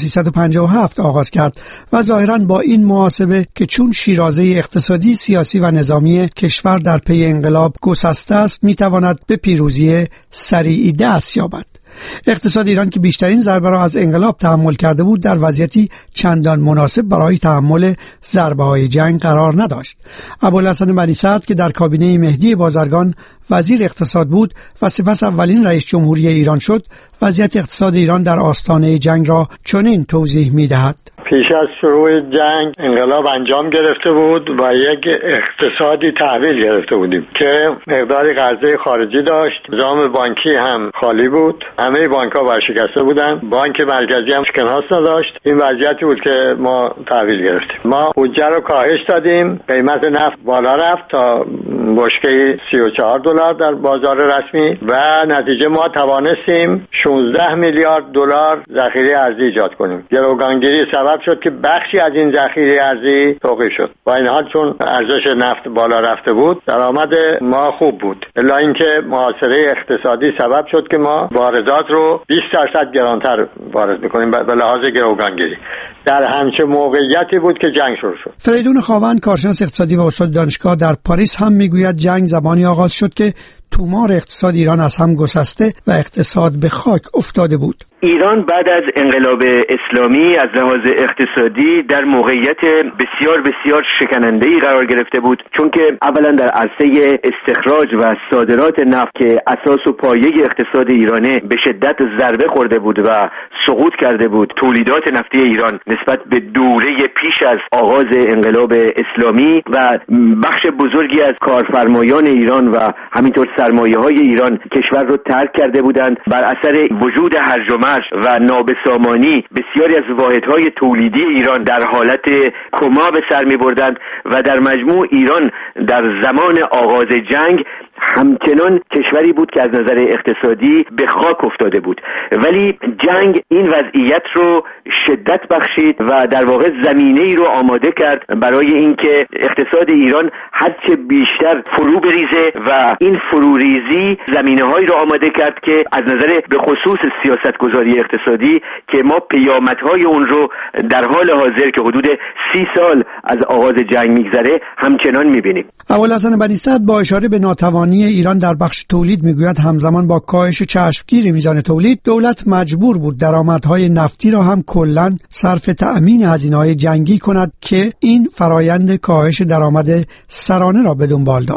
1357 آغاز کرد و ظاهراً با این محاسبه که چون شیرازه اقتصادی، سیاسی و نظامی کشور در پی انقلاب گسسته است، میتواند به پیروزی سریعی دست یابد. اقتصاد ایران که بیشترین ضربه را از انقلاب تحمل کرده بود، در وضعیتی چندان مناسب برای تحمل ضربه‌های جنگ قرار نداشت. ابوالحسن بنی سعد که در کابینه مهدی بازرگان وزیر اقتصاد بود و سپس اولین رئیس جمهوری ایران شد، وضعیت اقتصاد ایران در آستانه جنگ را چنین توضیح می‌دهد: پیش از شروع جنگ انقلاب انجام گرفته بود و یک اقتصادی تحویل گرفته بودیم که مقداری قرضه خارجی داشت. نظام بانکی هم خالی بود، همه بانک‌ها ورشکسته بودند، بانک مرکزی هم اسکناس نداشت. این وضعیتی بود که ما تحویل گرفتیم. ما بودجه رو کاهش دادیم، قیمت نفت بالا رفت تا بشکه $34 در بازار رسمی و نتیجه ما توانستیم 16 میلیارد دلار ذخیره ارزی ایجاد کنیم. گروگانگیری سبب شد که بخشی از این ذخیره ارزی توقیف شد. با این حال چون ارزش نفت بالا رفته بود، درآمد ما خوب بود. الا اینکه محاصره اقتصادی سبب شد که ما واردات رو 20% گرانتر وارد می‌کنیم به لحاظ گروگانگیری. در همچه موقعیتی بود که جنگ شروع شد. فریدون خاوند، کارشناس اقتصادی و استاد دانشگاه در پاریس، هم میگوید جنگ زمانی آغاز شد که تومار اقتصاد ایران از هم گسسته و اقتصاد به خاک افتاده بود. ایران بعد از انقلاب اسلامی از لحاظ اقتصادی در موقعیت بسیار بسیار شکننده‌ای قرار گرفته بود، چون که اولا در عرصه استخراج و صادرات نفت که اساس و پایه اقتصاد ایرانه به شدت ضربه خورده بود و سقوط کرده بود. تولیدات نفتی ایران نسبت به دوره پیش از آغاز انقلاب اسلامی و بخش بزرگی از کارفرمایان ایران و همینطور سرمایه‌های ایران کشور رو ترک کرده بودند. بر اثر وجود هرج و مرج و نابسامانی بسیاری از واحدهای تولیدی ایران در حالت کما به سر می‌بردند و در مجموع ایران در زمان آغاز جنگ همچنان کشوری بود که از نظر اقتصادی به خاک افتاده بود. ولی جنگ این وضعیت رو شدت بخشید و در واقع زمینه‌ای رو آماده کرد برای اینکه اقتصاد ایران هرچه بیشتر فرو بریزه و این فروریزی زمینه‌هایی رو آماده کرد که از نظر به خصوص سیاستگذاری اقتصادی که ما پیامدهای اون رو در حال حاضر که حدود 30 سال از آغاز جنگ میگذره همچنان می‌بینیم. ابوالحسن بنی سعد با اشاره به ناتوانی ایران در بخش تولید میگوید همزمان با کاهش چشمگیر میزان تولید، دولت مجبور بود درآمدهای نفتی را هم کلاً صرف تأمین هزینه‌های جنگی کند که این فرایند کاهش درآمد سرانه را به دنبال داشت.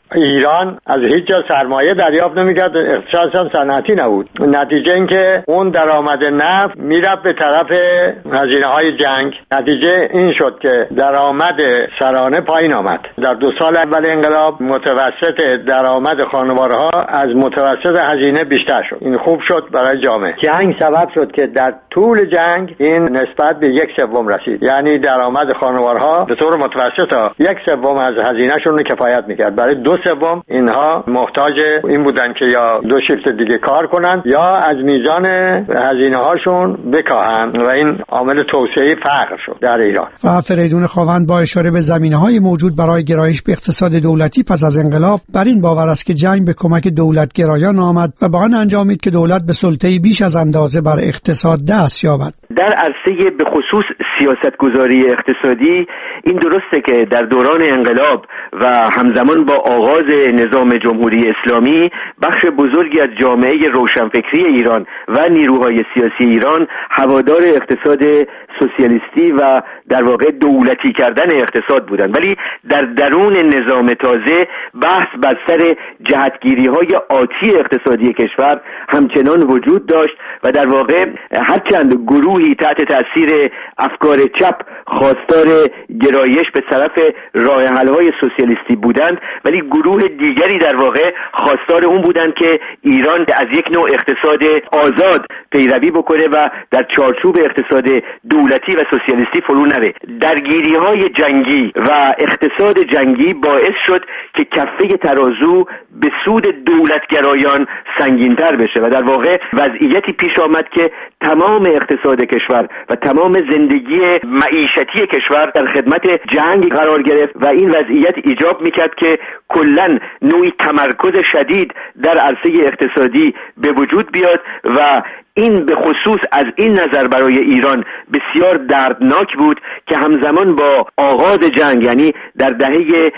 ایران از هیچ جا سرمایه دریافت نمی‌کرد، اقتصادش صنعتی نبود. نتیجه اینکه اون درآمد نفت میرفت به طرف هزینه‌های جنگ. نتیجه این شد که درآمد سرانه پایین آمد. در 2 سال اول انقلاب متوسط درآمد خانوارها از متوسط هزینه بیشتر شد. این خوب شد برای جامعه. جنگ سبب شد که در طول جنگ این نسبت به 1/3 رسید. یعنی درآمد خانوارها به طور متوسط 1/3 از هزینه‌شون رو کفایت می‌کرد. برای 2/3 اینها محتاج این بودن که یا 2 شیفت دیگه کار کنن یا از میزان هزینه‌هاشون بکاهن و این عامل توسعه فقر شد در ایران. و فریدون خاوند با اشاره به زمینه‌های موجود برای گرایش به اقتصاد دولتی پس از انقلاب بر این باور است که جنگ به کمک دولتگرایان آمد و به آن انجامید که دولت به سلطه‌ای بیش از اندازه بر اقتصاد دست یابد. در عرصه به خصوص سیاستگذاری اقتصادی این درسته که در دوران انقلاب و همزمان با آغاز نظام جمهوری اسلامی بخش بزرگی از جامعه روشنفکری ایران و نیروهای سیاسی ایران هوادار اقتصاد سوسیالیستی و در واقع دولتی کردن اقتصاد بودند، ولی در درون نظام تازه بحث بر سر جهتگیری‌های آتی اقتصادی کشور همچنان وجود داشت و در واقع هرچند گروهی تحت تاثیر افکار چپ خواستار گرایش به طرف راه حل‌های سوسیالیستی بودند، ولی گروه دیگری در واقع خواستار اون بودند که ایران از یک نوع اقتصاد آزاد پیروی بکنه و در چارچوب اقتصاد دولتی و سوسیالیستی فرو نره. درگیری‌های جنگی و اقتصاد جنگی باعث شد که کفه ترازو به سود دولتگرایان سنگین‌تر بشه و در واقع وضعیتی پیش آمد که تمام اقتصاد کشور و تمام زندگی معیشتی کشور در خدمت جنگ قرار گرفت و این وضعیت ایجاب میکرد که کلاً نوعی تمرکز شدید در عرصه اقتصادی به وجود بیاد و این به خصوص از این نظر برای ایران بسیار دردناک بود که همزمان با آغاز جنگ، یعنی در دهه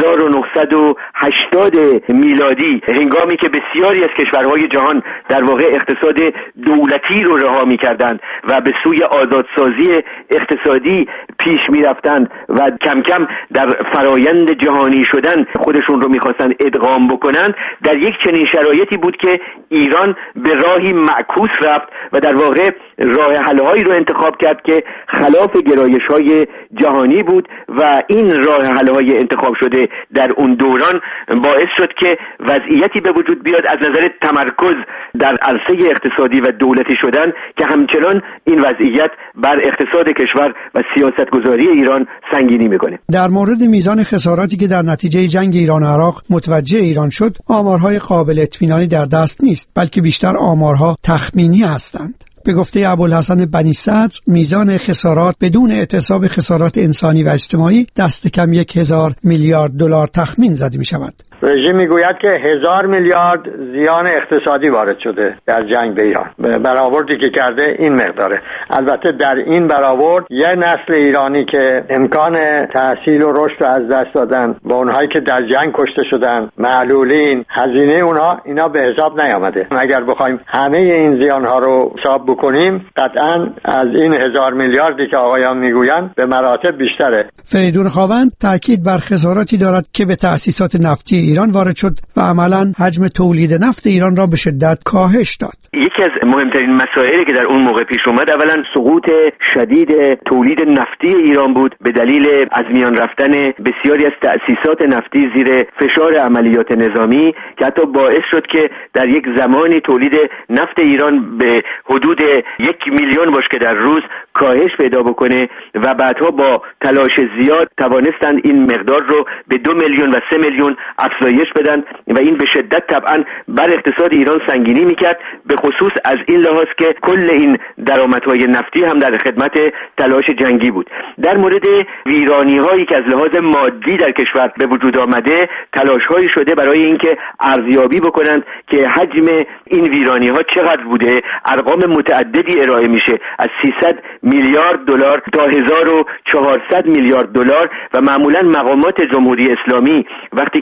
1980 میلادی، هنگامی که بسیاری از کشورهای جهان در واقع اقتصاد دولتی رو رها می‌کردند و به سوی آزادسازی اقتصادی پیش می‌رفتند و کم کم در فرایند جهانی شدن خودشون رو می‌خواستند ادغام بکنند، در یک چنین شرایطی بود که ایران به راهی معکوس و در واقع راه حل‌هایی رو انتخاب کرد که خلاف گرایش‌های جهانی بود و این راه حل‌های انتخاب شده در اون دوران باعث شد که وضعیتی به وجود بیاد از نظر تمرکز در عرصه اقتصادی و دولتی شدن که همچنان این وضعیت بر اقتصاد کشور و سیاستگذاری ایران سنگینی میکنه. در مورد میزان خساراتی که در نتیجه جنگ ایران و عراق متوجه ایران شد، آمارهای قابل اطمینانی در دست نیست، بلکه بیشتر آمارها تخمینی هستند. به گفته ابوالحسن بنی صدر، میزان خسارات بدون اعتصاب خسارات انسانی و اجتماعی دست کم 1000 میلیارد دلار تخمین زده می شود. رژیم میگوید که 1000 میلیارد زیان اقتصادی وارد شده در جنگ به ایران. برآوردی که کرده این مقداره. البته در این برآورد یه نسل ایرانی که امکان تحصیل و رشد رو از دست دادن، با اونهایی که در جنگ کشته شدن، معلولین، هزینه اونها اینا به حساب نیامده. اگر بخوایم همه این زیانها رو حساب بکنیم، قطعاً از این 1000 میلیاردی که آقایان میگویند به مراتب بیشتره. فریدون خاوند تاکید بر خساراتی دارد که به تأسیسات نفتی ایران وارد شد و عملاً حجم تولید نفت ایران را به شدت کاهش داد. یکی از مهمترین مسائلی که در اون موقع پیش اومد اولا سقوط شدید تولید نفتی ایران بود به دلیل از میان رفتن بسیاری از تأسیسات نفتی زیر فشار عملیات نظامی که حتی باعث شد که در یک زمانی تولید نفت ایران به حدود 1 میلیون بشکه در روز کاهش پیدا بکنه و بعدها با تلاش زیاد توانستند این مقدار رو به 2 میلیون و 3 میلیون افزایش بدن و این به شدت طبعا بر اقتصاد ایران سنگینی میکرد، به خصوص از این لحاظ که کل این درآمدهای نفتی هم در خدمت تلاش جنگی بود. در مورد ویرانی‌هایی که از لحاظ مادی در کشور به وجود آمده، تلاش‌هایی شده برای اینکه ارزیابی بکنند که حجم این ویرانی‌ها چقدر بوده. ارقام متعددی ارائه میشه، از 300 میلیارد دلار تا 1400 میلیارد دلار و معمولا مقامات جمهوری اسلامی وقتی که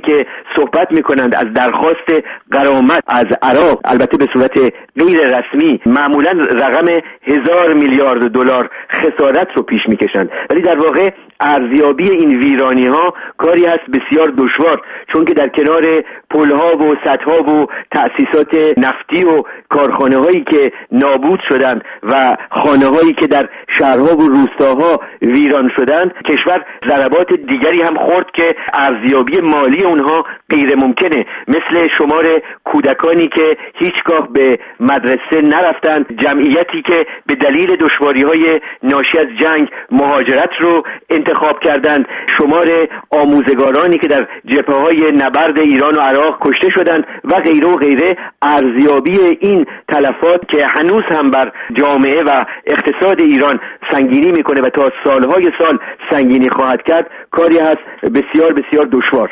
صحبت میکنند از درخواست غرامت از عراق، البته به صورت غیر رسمی، معمولا رقم 1000 میلیارد دلار خسارت رو پیش میکشند، ولی در واقع ارزیابی این ویرانی ها کاری هست بسیار دشوار، چون که در کنار پلها و سدها و تأسیسات نفتی و کارخانه هایی که نابود شدند و خانه هایی که در شهرها و روستاها ویران شدند، کشور ضربات دیگری هم خورد که ارزیابی مالی اونها غیر ممکنه، مثل شمار کودکانی که هیچگاه به مدرسه نرفتند، جمعیتی که به دلیل دشواری‌های ناشی از جنگ مهاجرت رو انتخاب کردند، شمار آموزگارانی که در جبهه‌های نبرد ایران و عراق کشته شدند و غیره و غیره. ارزیابی این تلفات که هنوز هم بر جامعه و اقتصاد ایران سنگینی میکنه و تا سالهای سال سنگینی خواهد کرد، کاری هست بسیار بسیار دشوار.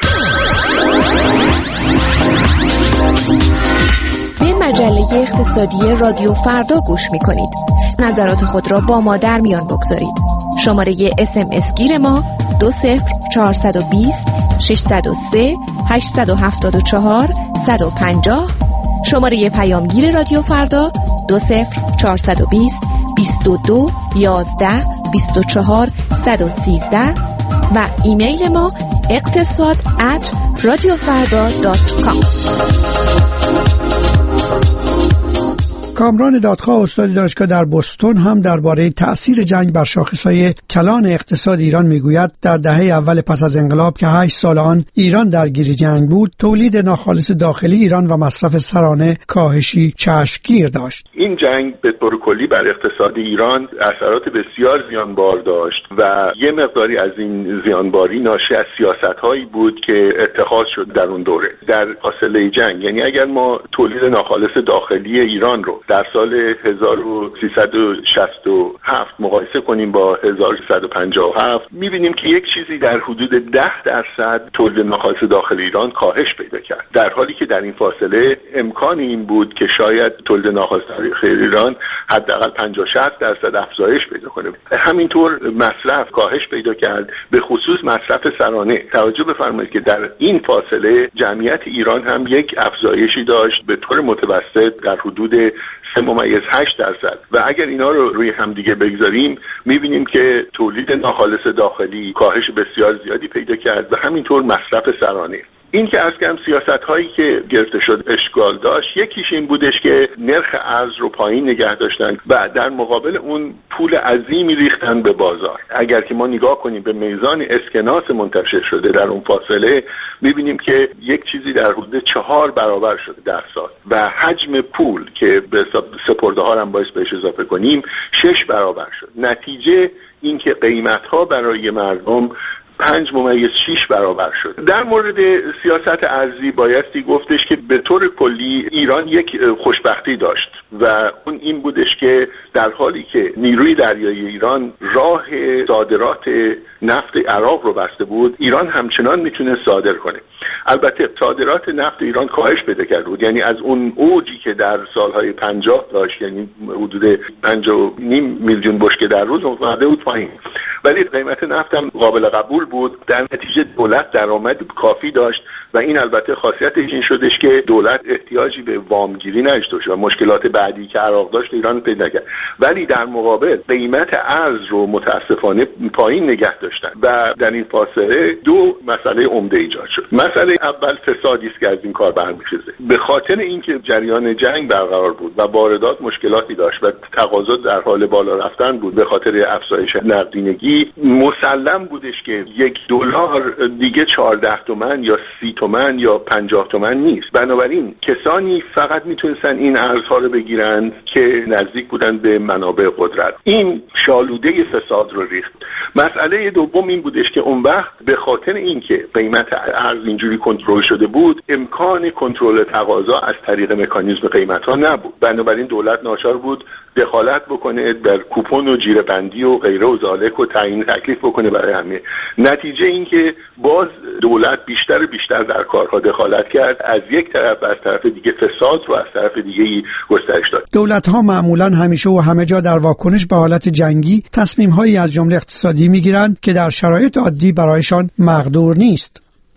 به مجله اقتصادی رادیو فردا گوش میکنید. نظرات خود را با ما در میان بگذارید. شماره SMS گیر ما 20420 603 874 150. شماره پیامگیر رادیو فردا 20420 22 11 24 113 و ایمیل ما اقتصاد@radiofarda.com. کامران دادخواه، استاد دانشگاه در بوستون، هم درباره تأثیر جنگ بر شاخص‌های کلان اقتصاد ایران میگوید در دهه اول پس از انقلاب که 8 سال آن ایران درگیر جنگ بود، تولید ناخالص داخلی ایران و مصرف سرانه کاهشی چشمگیر داشت. این جنگ به طور کلی بر اقتصاد ایران اثرات بسیار زیانبار داشت و یه مقداری از این زیانباری ناشی از سیاست‌هایی بود که اتخاذ شد در اون دوره. در فاصله جنگ، یعنی اگر ما تولید ناخالص داخلی ایران رو در سال 1367 مقایسه کنیم با 1357، می‌بینیم که یک چیزی در حدود 10% تولید ناخالص داخلی ایران کاهش پیدا کرد، در حالی که در این فاصله امکان این بود که شاید تولید ناخالص داخلی ایران حداقل 50-60% افزایش پیدا کنه. همینطور مصرف کاهش پیدا کرد، به خصوص مصرف سرانه. توجه بفرمایید که در این فاصله جمعیت ایران هم یک افزایشی داشت به طور متوسط در حدود 3.8%، و اگر اینا رو روی هم دیگه بگذاریم میبینیم که تولید ناخالص داخلی کاهش بسیار زیادی پیدا کرد و همینطور مصرف سرانه. این که از کم سیاست‌هایی که گرفته شد اشکال داشت، یکیش این بودش که نرخ ارز رو پایین نگه داشتن و در مقابل اون پول عظیمی ریختن به بازار. اگر که ما نگاه کنیم به میزان اسکناس منتشر شده در اون فاصله، می‌بینیم که یک چیزی در حدود 4 برابر شده در سال و حجم پول که به سپرده‌ها هم باعث بهش اضافه کنیم 6 برابر شد. نتیجه این که قیمت‌ها برای مردم 5.6 برابر شد. در مورد سیاست ارزی بایستی گفتش که به طور کلی ایران یک خوشبختی داشت و اون این بودش که در حالی که نیروی دریایی ایران راه صادرات نفت عراق رو بسته بود، ایران همچنان میتونه صادر کنه. البته صادرات نفت ایران کاهش پیدا کرده بود، یعنی از اون اوجی که در سالهای 50 داشت، یعنی حدود 5.5 میلیون بشکه در روز، اومده بود پایین، ولی قیمت نفت هم قابل قبول بود. در نتیجه دولت درآمد کافی داشت و این البته خاصیتش این شدش که دولت احتیاجی به وامگیری نداشت و مشکلات بعدی که عراق داشت ایران پیدا کرد، ولی در مقابل قیمت ارز رو متاسفانه پایین نگه داشتن و در این فاصله دو مسئله عمده ایجاد شد. مسئله اول فسادی است که از این کار برمیخیزه. به خاطر اینکه جریان جنگ برقرار بود و واردات مشکلاتی داشت و تقاضا در حال بالا رفتن بود به خاطر افزایش نقدینگی، مسلم بودش که $1 دیگه 14 تومن یا 30 تومن یا 50 تومن نیست. بنابراین کسانی فقط میتونستن این ارزها رو بگیرن که نزدیک بودن به منابع قدرت. این شالوده فساد رو ریخت. مسئله دوم این بودش که اون وقت به خاطر اینکه قیمت ارز اینجوری کنترل شده بود، امکان کنترل تقاضا از طریق مکانیزم قیمت‌ها نبود. بنابراین دولت ناچار بود دخالت بکنه در کوپن و جیره بندی و غیره و ذالک و تعیین تکلیف بکنه برای همه. نتیجه این که باز دولت بیشتر در کارها دخالت کرد، از یک طرف و از طرف دیگه فساد رو از طرف دیگه گسترش داد. دولت‌ها معمولاً همیشه و همه جا در واکنش به حالت جنگی تصمیم‌هایی از جمله اقتصادی می‌گیرند که در شرایط عادی برایشان مقدور نیست.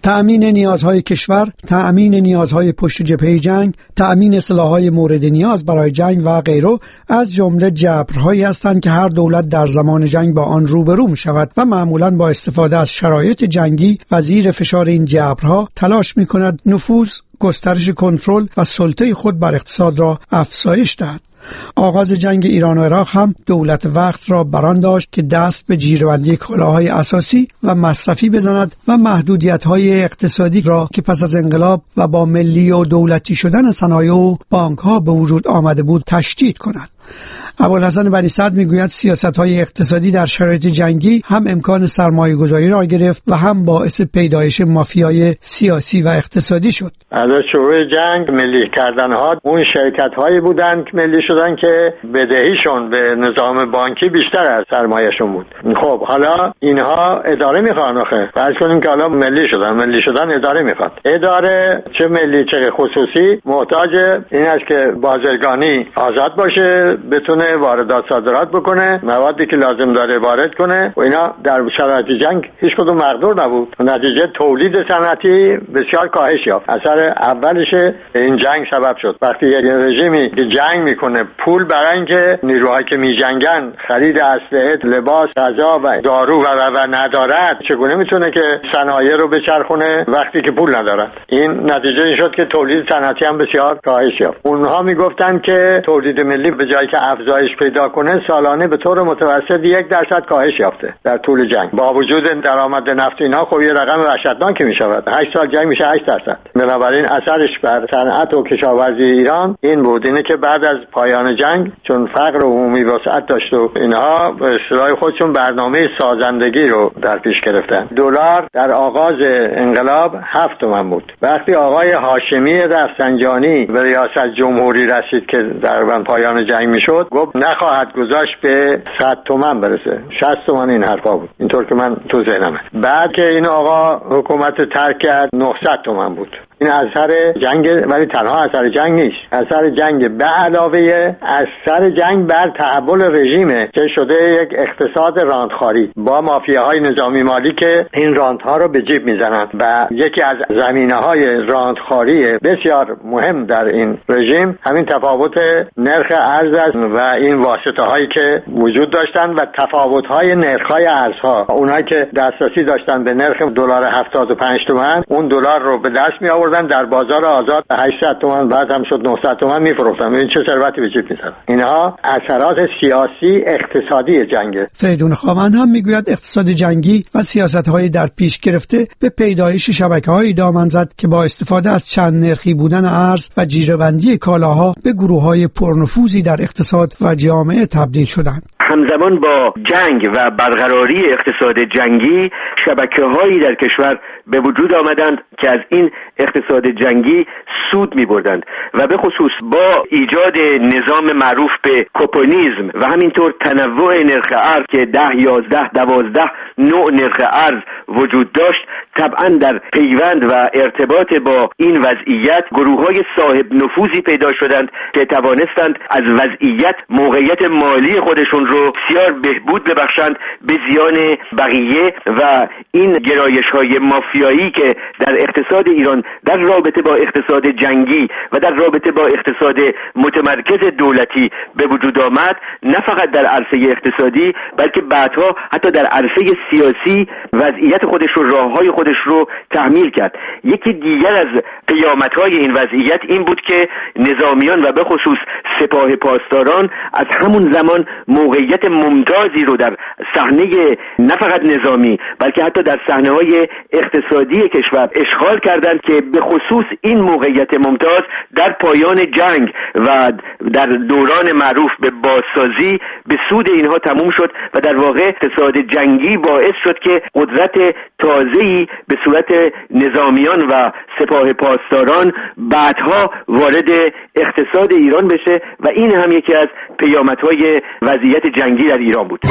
تأمین نیازهای کشور، تأمین نیازهای پشت جبهه جنگ، تأمین سلاح‌های مورد نیاز برای جنگ و غیره از جمله جبرهایی هستند که هر دولت در زمان جنگ با آن روبرو می‌شود و معمولاً با استفاده از شرایط جنگی و زیر فشار این جبرها تلاش می‌کند نفوذ، گسترش کنترل و سلطه خود بر اقتصاد را افزایش دهد. آغاز جنگ ایران و عراق هم دولت وقت را بران داشت که دست به جیره‌بندی کالاهای اساسی و مصرفی بزند و محدودیت‌های اقتصادی را که پس از انقلاب و با ملی و دولتی شدن صنایع و بانک‌ها به وجود آمده بود تشدید کند. ابوالحسن بنی سعد میگوید سیاست‌های اقتصادی در شرایط جنگی هم امکان سرمایه‌گذاری را گرفت و هم باعث پیدایش مافیای سیاسی و اقتصادی شد. از شروع جنگ ملی کردن‌ها اون شرکت‌هایی بودند که ملی شدن که بدهیشون به نظام بانکی بیشتر از سرمایه‌شون بود. خب حالا اینها اداره می‌خوان آخه. فرض کنیم که حالا ملی شدن اداره می‌خواد. اداره چه ملی چه خصوصی محتاج این است که بازرگانی آزاد باشه، بتونه واردات صادرات بکنه، موادی که لازم داره وارد کنه و اینا در شرایط جنگ هیچ کدوم مقدور نبود. نتیجه تولید صنعتی بسیار کاهش یافت. اثر اولش این جنگ سبب شد. وقتی یک رژیمی که جنگ میکنه پول برای اینکه نیروهایی که میجنگن خرید اسلحه، لباس، غذا و دارو و ندارد، چگونه میتونه که صنایع رو بچرخونه وقتی که پول ندارد؟ این نتیجه این شد که تولید صنعتی هم بسیار کاهش یافت. اونها میگفتن که تولید ملی به جای که افزایش پیدا کنه سالانه به طور متوسط 1% کاهش یافته در طول جنگ. با وجود درآمد نفت اینا خب یه رقم وحشتناکی میشود. 8 سال جنگ میشه 8%. بنابراین اثرش بر صنعت و کشاورزی ایران این بود، اینه که بعد از پایان جنگ چون فقر عمومی وسعت داشت و اینها به اصطلاح خودشون برنامه سازندگی رو در پیش گرفتن. دلار در آغاز انقلاب 7 تومان بود. وقتی آقای هاشمی رفسنجانی به ریاست جمهوری رسید که در پایان جنگ میشد، گفت نخواهد گذاشت به 100 تومان برسه. 60 تومان این حرفا بود، اینطور که من تو ذهنمه. بعد که این آقا حکومت ترک کرد 900 تومان بود. این اثر جنگ، ولی تنها اثر جنگ نیست. اثر جنگ به علاوه اثر جنگ بر تحول رژیمه که شده یک اقتصاد راندخاری با مافیاهای نظامی مالی که این راندها رو به جیب میزنند و یکی از زمینه‌های راندخاری بسیار مهم در این رژیم همین تفاوت نرخ ارز است و این واسطه هایی که وجود داشتن و تفاوت های نرخ های ارزها. اونایی که دسترسی داشتن به نرخ دلار 75 تومان اون دلار رو به دست می آوردن در بازار آزاد 800 تومان، بعد هم شد 900 تومان میفروختن. این چه ثروتی به جیب میزنن. اینها اثرات سیاسی اقتصادی جنگه. فریدون خاوند هم میگوید اقتصاد جنگی و سیاست های در پیش گرفته به پیدایش شبکه‌های دامن زد که با استفاده از چند نرخی بودن ارز و جیره‌بندی کالاها به گروه‌های پرنفوذی در اقتصاد و جامعه تبدیل شدند. همزمان با جنگ و برقراری اقتصاد جنگی شبکه‌هایی در کشور به وجود آمدند که از این اقتصاد جنگی سود می‌بردند و به خصوص با ایجاد نظام معروف به کوپونیسم و همینطور تنوع نرخ ارز که 10 11 12 نوع نرخ ارز وجود داشت، طبعا در پیوند و ارتباط با این وضعیت گروه‌های صاحب نفوذی پیدا شدند که توانستند از وضعیت موقعیت مالی خودشون رو بسیار بهبود ببخشند به زیان بقیه و این گرایش‌های مافیایی که در اقتصاد ایران در رابطه با اقتصاد جنگی و در رابطه با اقتصاد متمرکز دولتی به وجود آمد، نه فقط در عرصه اقتصادی بلکه بعدها حتی در عرصه سیاسی وضعیت خودش رو، راههای خودش رو تحمیل کرد. یکی دیگر از پیامدهای این وضعیت این بود که نظامیان و به خصوص سپاه پاسداران از همون زمان موقعیت ممتازی رو در صحنه نه فقط نظامی بلکه حتی در صحنه‌های اقتصادی کشور اشغال کردند که به خصوص این موقعیت ممتاز در پایان جنگ و در دوران معروف به بازسازی به سود اینها تموم شد و در واقع اقتصاد جنگی باعث شد که قدرت تازه‌ای به صورت نظامیان و سپاه پاسداران بعدها وارد اقتصاد ایران بشه و این هم یکی از پیامدهای وضعیت جنگی در ایران بود.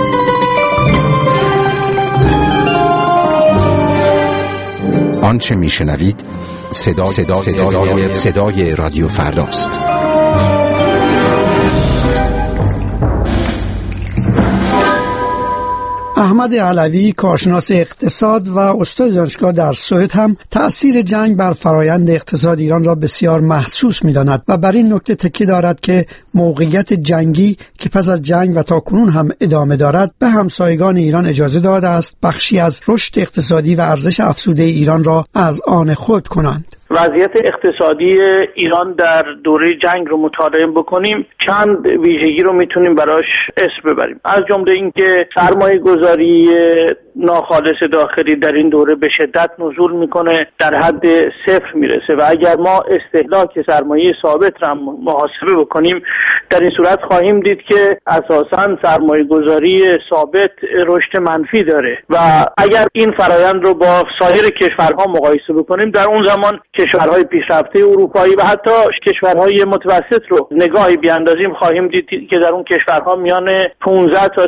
آنچه میشنوید صدای رادیو فرداست. احمد علوی کارشناس اقتصاد و استاد دانشگاه در سوئد هم تأثیر جنگ بر فرایند اقتصاد ایران را بسیار محسوس می‌داند و بر این نکته تکیه دارد که موقعیت جنگی که پس از جنگ و تاکنون هم ادامه دارد به همسایگان ایران اجازه داده است بخشی از رشد اقتصادی و ارزش افزوده ایران را از آن خود کنند. وضعیت اقتصادی ایران در دوره جنگ رو مطالعه بکنیم چند ویژگی رو میتونیم براش اسم ببریم. از جمله اینکه سرمایه‌گذاری ناخالص داخلی در این دوره به شدت نزول میکنه، در حد صفر میرسه و اگر ما استهلاک سرمایه ثابت را محاسبه بکنیم در این صورت خواهیم دید که اساساً سرمایه‌گذاری ثابت رشد منفی داره و اگر این فرآیند رو با سایر کشورها مقایسه بکنیم در اون زمان کشورهای پیشرفته اروپایی و حتی کشورهای متوسط رو نگاهی بیاندازیم خواهیم دید که در اون کشورها میان 15 تا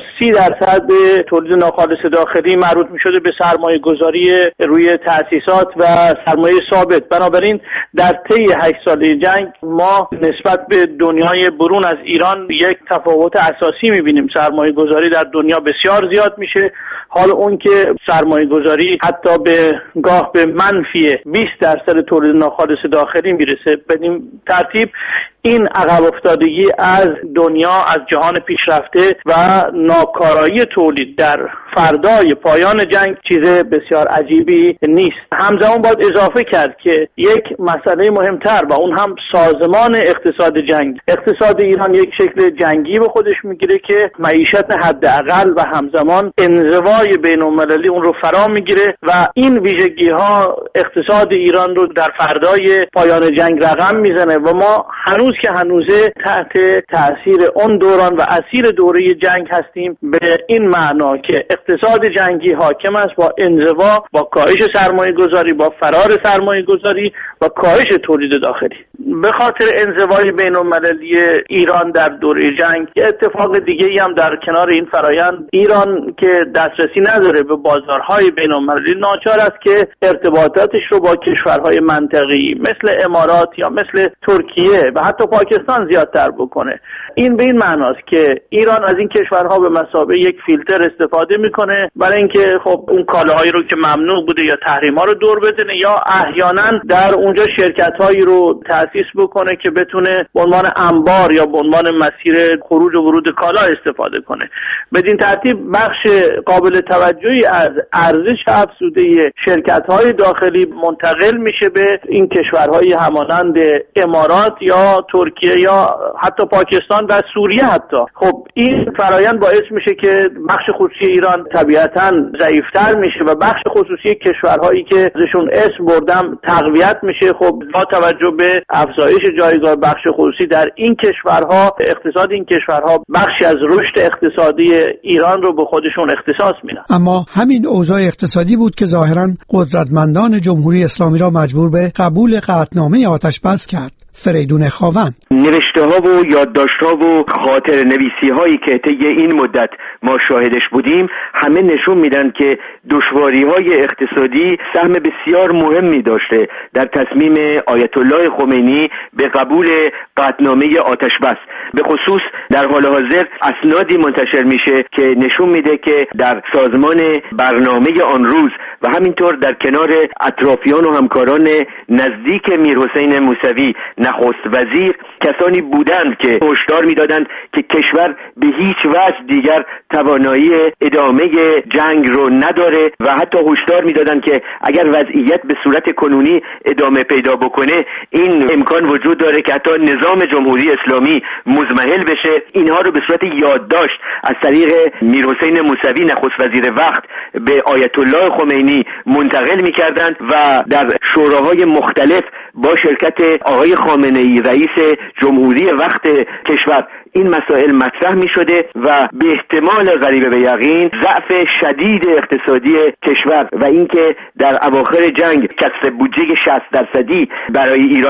30% تولید ناخالص داخلی مربوط می‌شده به سرمایه گذاری روی تأسیسات و سرمایه ثابت. بنابراین در طی 8 ساله جنگ ما نسبت به دنیای برون از ایران یک تفاوت اساسی می‌بینیم. سرمایه گذاری در دنیا بسیار زیاد میشه، حال اون که سرمایه گذاری حتی به گاه به منفی 20% تولید ناخالص داخلی میرسه. بدین ترتیب این عقب افتادگی از دنیا، از جهان پیشرفته و ناکارایی تولید در فردای پایان جنگ چیز بسیار عجیبی نیست. همزمان باید اضافه کرد که یک مسئله مهمتر و اون هم سازمان اقتصاد جنگ. اقتصاد ایران یک شکل جنگی به خودش میگیره که معیشت حداقل و همزمان انزوای بین‌المللی اون رو فرا میگیره و این ویژگی ها اقتصاد ایران رو در فردای پایان جنگ رقم میزنه و ما هنوز که هنوزه تحت تأثیر اون دوران و اسیر دوره جنگ هستیم به این معنا که اقتصاد جنگی حاکم است با انزوا، با کاهش سرمایه گذاری، با فرار سرمایه گذاری و کاهش تولید داخلی. به خاطر انزوای بین المللی ایران در دوره جنگ یه اتفاق دیگه ای هم در کنار این فرایند، ایران که دسترسی نداره به بازارهای بین المللی ناچار است که ارتباطاتش رو با کشورهای منطقه‌ای مثل امارات یا مثل ترکیه و حتی پاکستان زیادتر بکنه. این به این معناست که ایران از این کشورها به مثابه یک فیلتر استفاده میکنه برای اینکه خب اون کالاهایی رو که ممنوع بوده یا تحریم‌ها رو دور بزنه یا احیانا در اونجا شرکت‌هایی رو تأسیس بکنه که بتونه به عنوان انبار یا به عنوان مسیر خروج و ورود کالا استفاده کنه. بدین ترتیب بخش قابل توجهی از ارزش افزوده شرکت‌های داخلی منتقل میشه به این کشورهای همانند امارات یا ترکیه یا حتی پاکستان و سوریه حتی. خب این فرایند باعث میشه که بخش خصوصی ایران طبیعتاً ضعیف‌تر میشه و بخش خصوصی کشورهایی که ازشون اسم بردم تقویت میشه. خب با توجه به افزایش جایگاه بخش خصوصی در این کشورها، اقتصاد این کشورها بخشی از رشد اقتصادی ایران رو به خودشون اختصاص میدن. اما همین اوضاع اقتصادی بود که ظاهراً قدرتمندان جمهوری اسلامی را مجبور به قبول قطعنامه آتشبس کرد. فریدون خاوند: نوشته ها و یادداشت ها و خاطر نویسی هایی که طی این مدت ما شاهدش بودیم همه نشون میدن که دشواری های اقتصادی سهم بسیار مهمی داشته در تصمیم آیت الله خمینی به قبول قطعنامه آتشبس. به خصوص در حال حاضر اسنادی منتشر میشه که نشون میده که در سازمان برنامه آن روز و همینطور در کنار اطرافیان و همکاران نزدیک میرحسین موسوی نخست وزیر کسانی بودند که هشدار میدادند که کشور به هیچ وجه دیگر توانایی ادامه جنگ رو نداره و حتی هشدار میدادند که اگر وضعیت به صورت کنونی ادامه پیدا بکنه این امکان وجود داره که حتی نظام جمهوری اسلامی مزمحل بشه. اینها رو به صورت یادداشت از طریق میرحسین موسوی نخست وزیر وقت به آیت الله خمینی منتقل میکردند و در شوراهای مختلف با شرکت آقای خامنه‌ای رئیس جمهوری وقت کشور این مسائل مطرح می شده و به احتمال غریب به یقین ضعف شدید اقتصادی کشور و اینکه در اواخر جنگ کسر بودجه 60% برای ایران وجود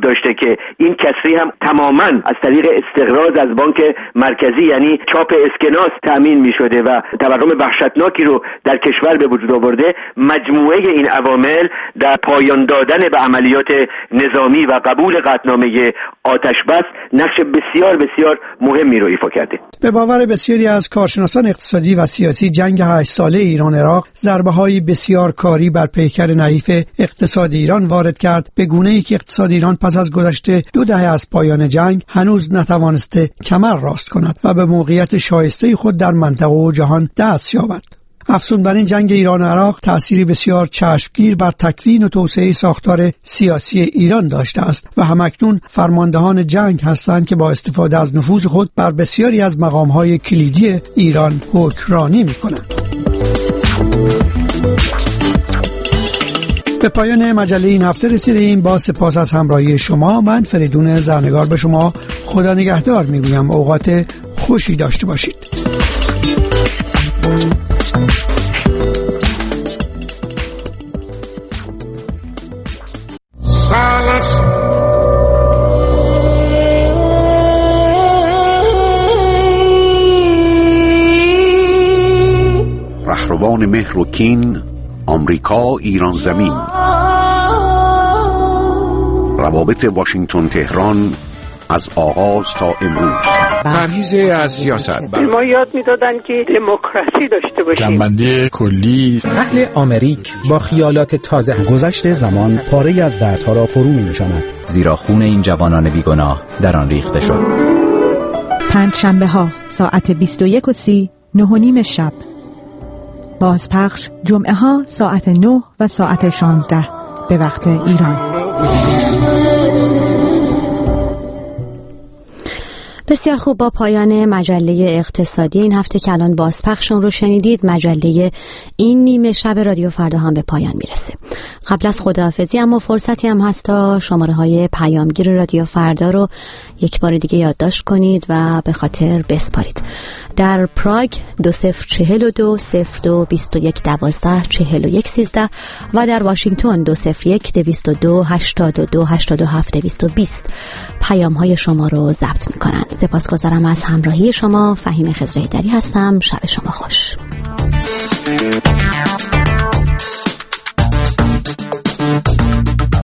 داشته که این کسری هم تماما از طریق استقراض از بانک مرکزی یعنی چاپ اسکناس تأمین می شده و تورم وحشتناکی رو در کشور به وجود آورده، مجموعه این عوامل در پایان دادن به عملیات نظامی و قبول قطعنامه آتشبس نقش بسیار بسیار مهمی رو ایفا کرده. به باور بسیاری از کارشناسان اقتصادی و سیاسی، جنگ 8 ساله ایران عراق ضربه‌های بسیار کاری بر پیکر نحیف اقتصاد ایران وارد کرد، به گونه‌ای که اقتصاد ایران پس از گذشت 2 دهه از پایان جنگ هنوز نتوانسته کمر راست کند و به موقعیت شایسته خود در منطقه و جهان دست یابد. افزون بر این، جنگ ایران و عراق تأثیری بسیار چشمگیر بر تکوین و توسعه ساختار سیاسی ایران داشته است و همکنون فرماندهان جنگ هستند که با استفاده از نفوذ خود بر بسیاری از مقام‌های کلیدی ایران حکمرانی می‌کنند. به پایان مجله این هفته رسیدیم. با سپاس از همراهی شما، من فریدون زرنگار به شما خدا نگهدار میگویم. اوقات خوشی داشته باشید. رهروان مهر و کین، آمریکا ایران زمین. روابط واشنگتن تهران از آغاز تا امروز. پرهیز از سیاست. ما یاد میدادن که دموکراسی داشته باشیم. جنبنده کلی. اهل آمریک با خیالات تازه هست. گذشت زمان پاره از دردها را فرو می‌نشاند، زیرا خون این جوانان بیگناه در آن ریخته شد. پنجشنبه ها ساعت 21:30 9:30 شب. بازپخش جمعه ها ساعت 9 و ساعت 16 به وقت ایران. بسیار خوب، با پایان مجله اقتصادی این هفته که الان بازپخشون رو شنیدید، مجله این نیمه شب رادیو فردا هم به پایان میرسه. قبل از خداحافظی اما فرصتی هم هست تا شماره های پیامگیر رادیو فردا رو یک بار دیگه یادداشت کنید و به خاطر بسپارید. در پراگ 2042 02 21 12 41 13 و در واشنگتن 201 202 82 87 220 پیام های شما رو ضبط میکنن. سپاسگزارم از همراهی شما. فهیم خضره‌ایدری هستم. شب شما خوش.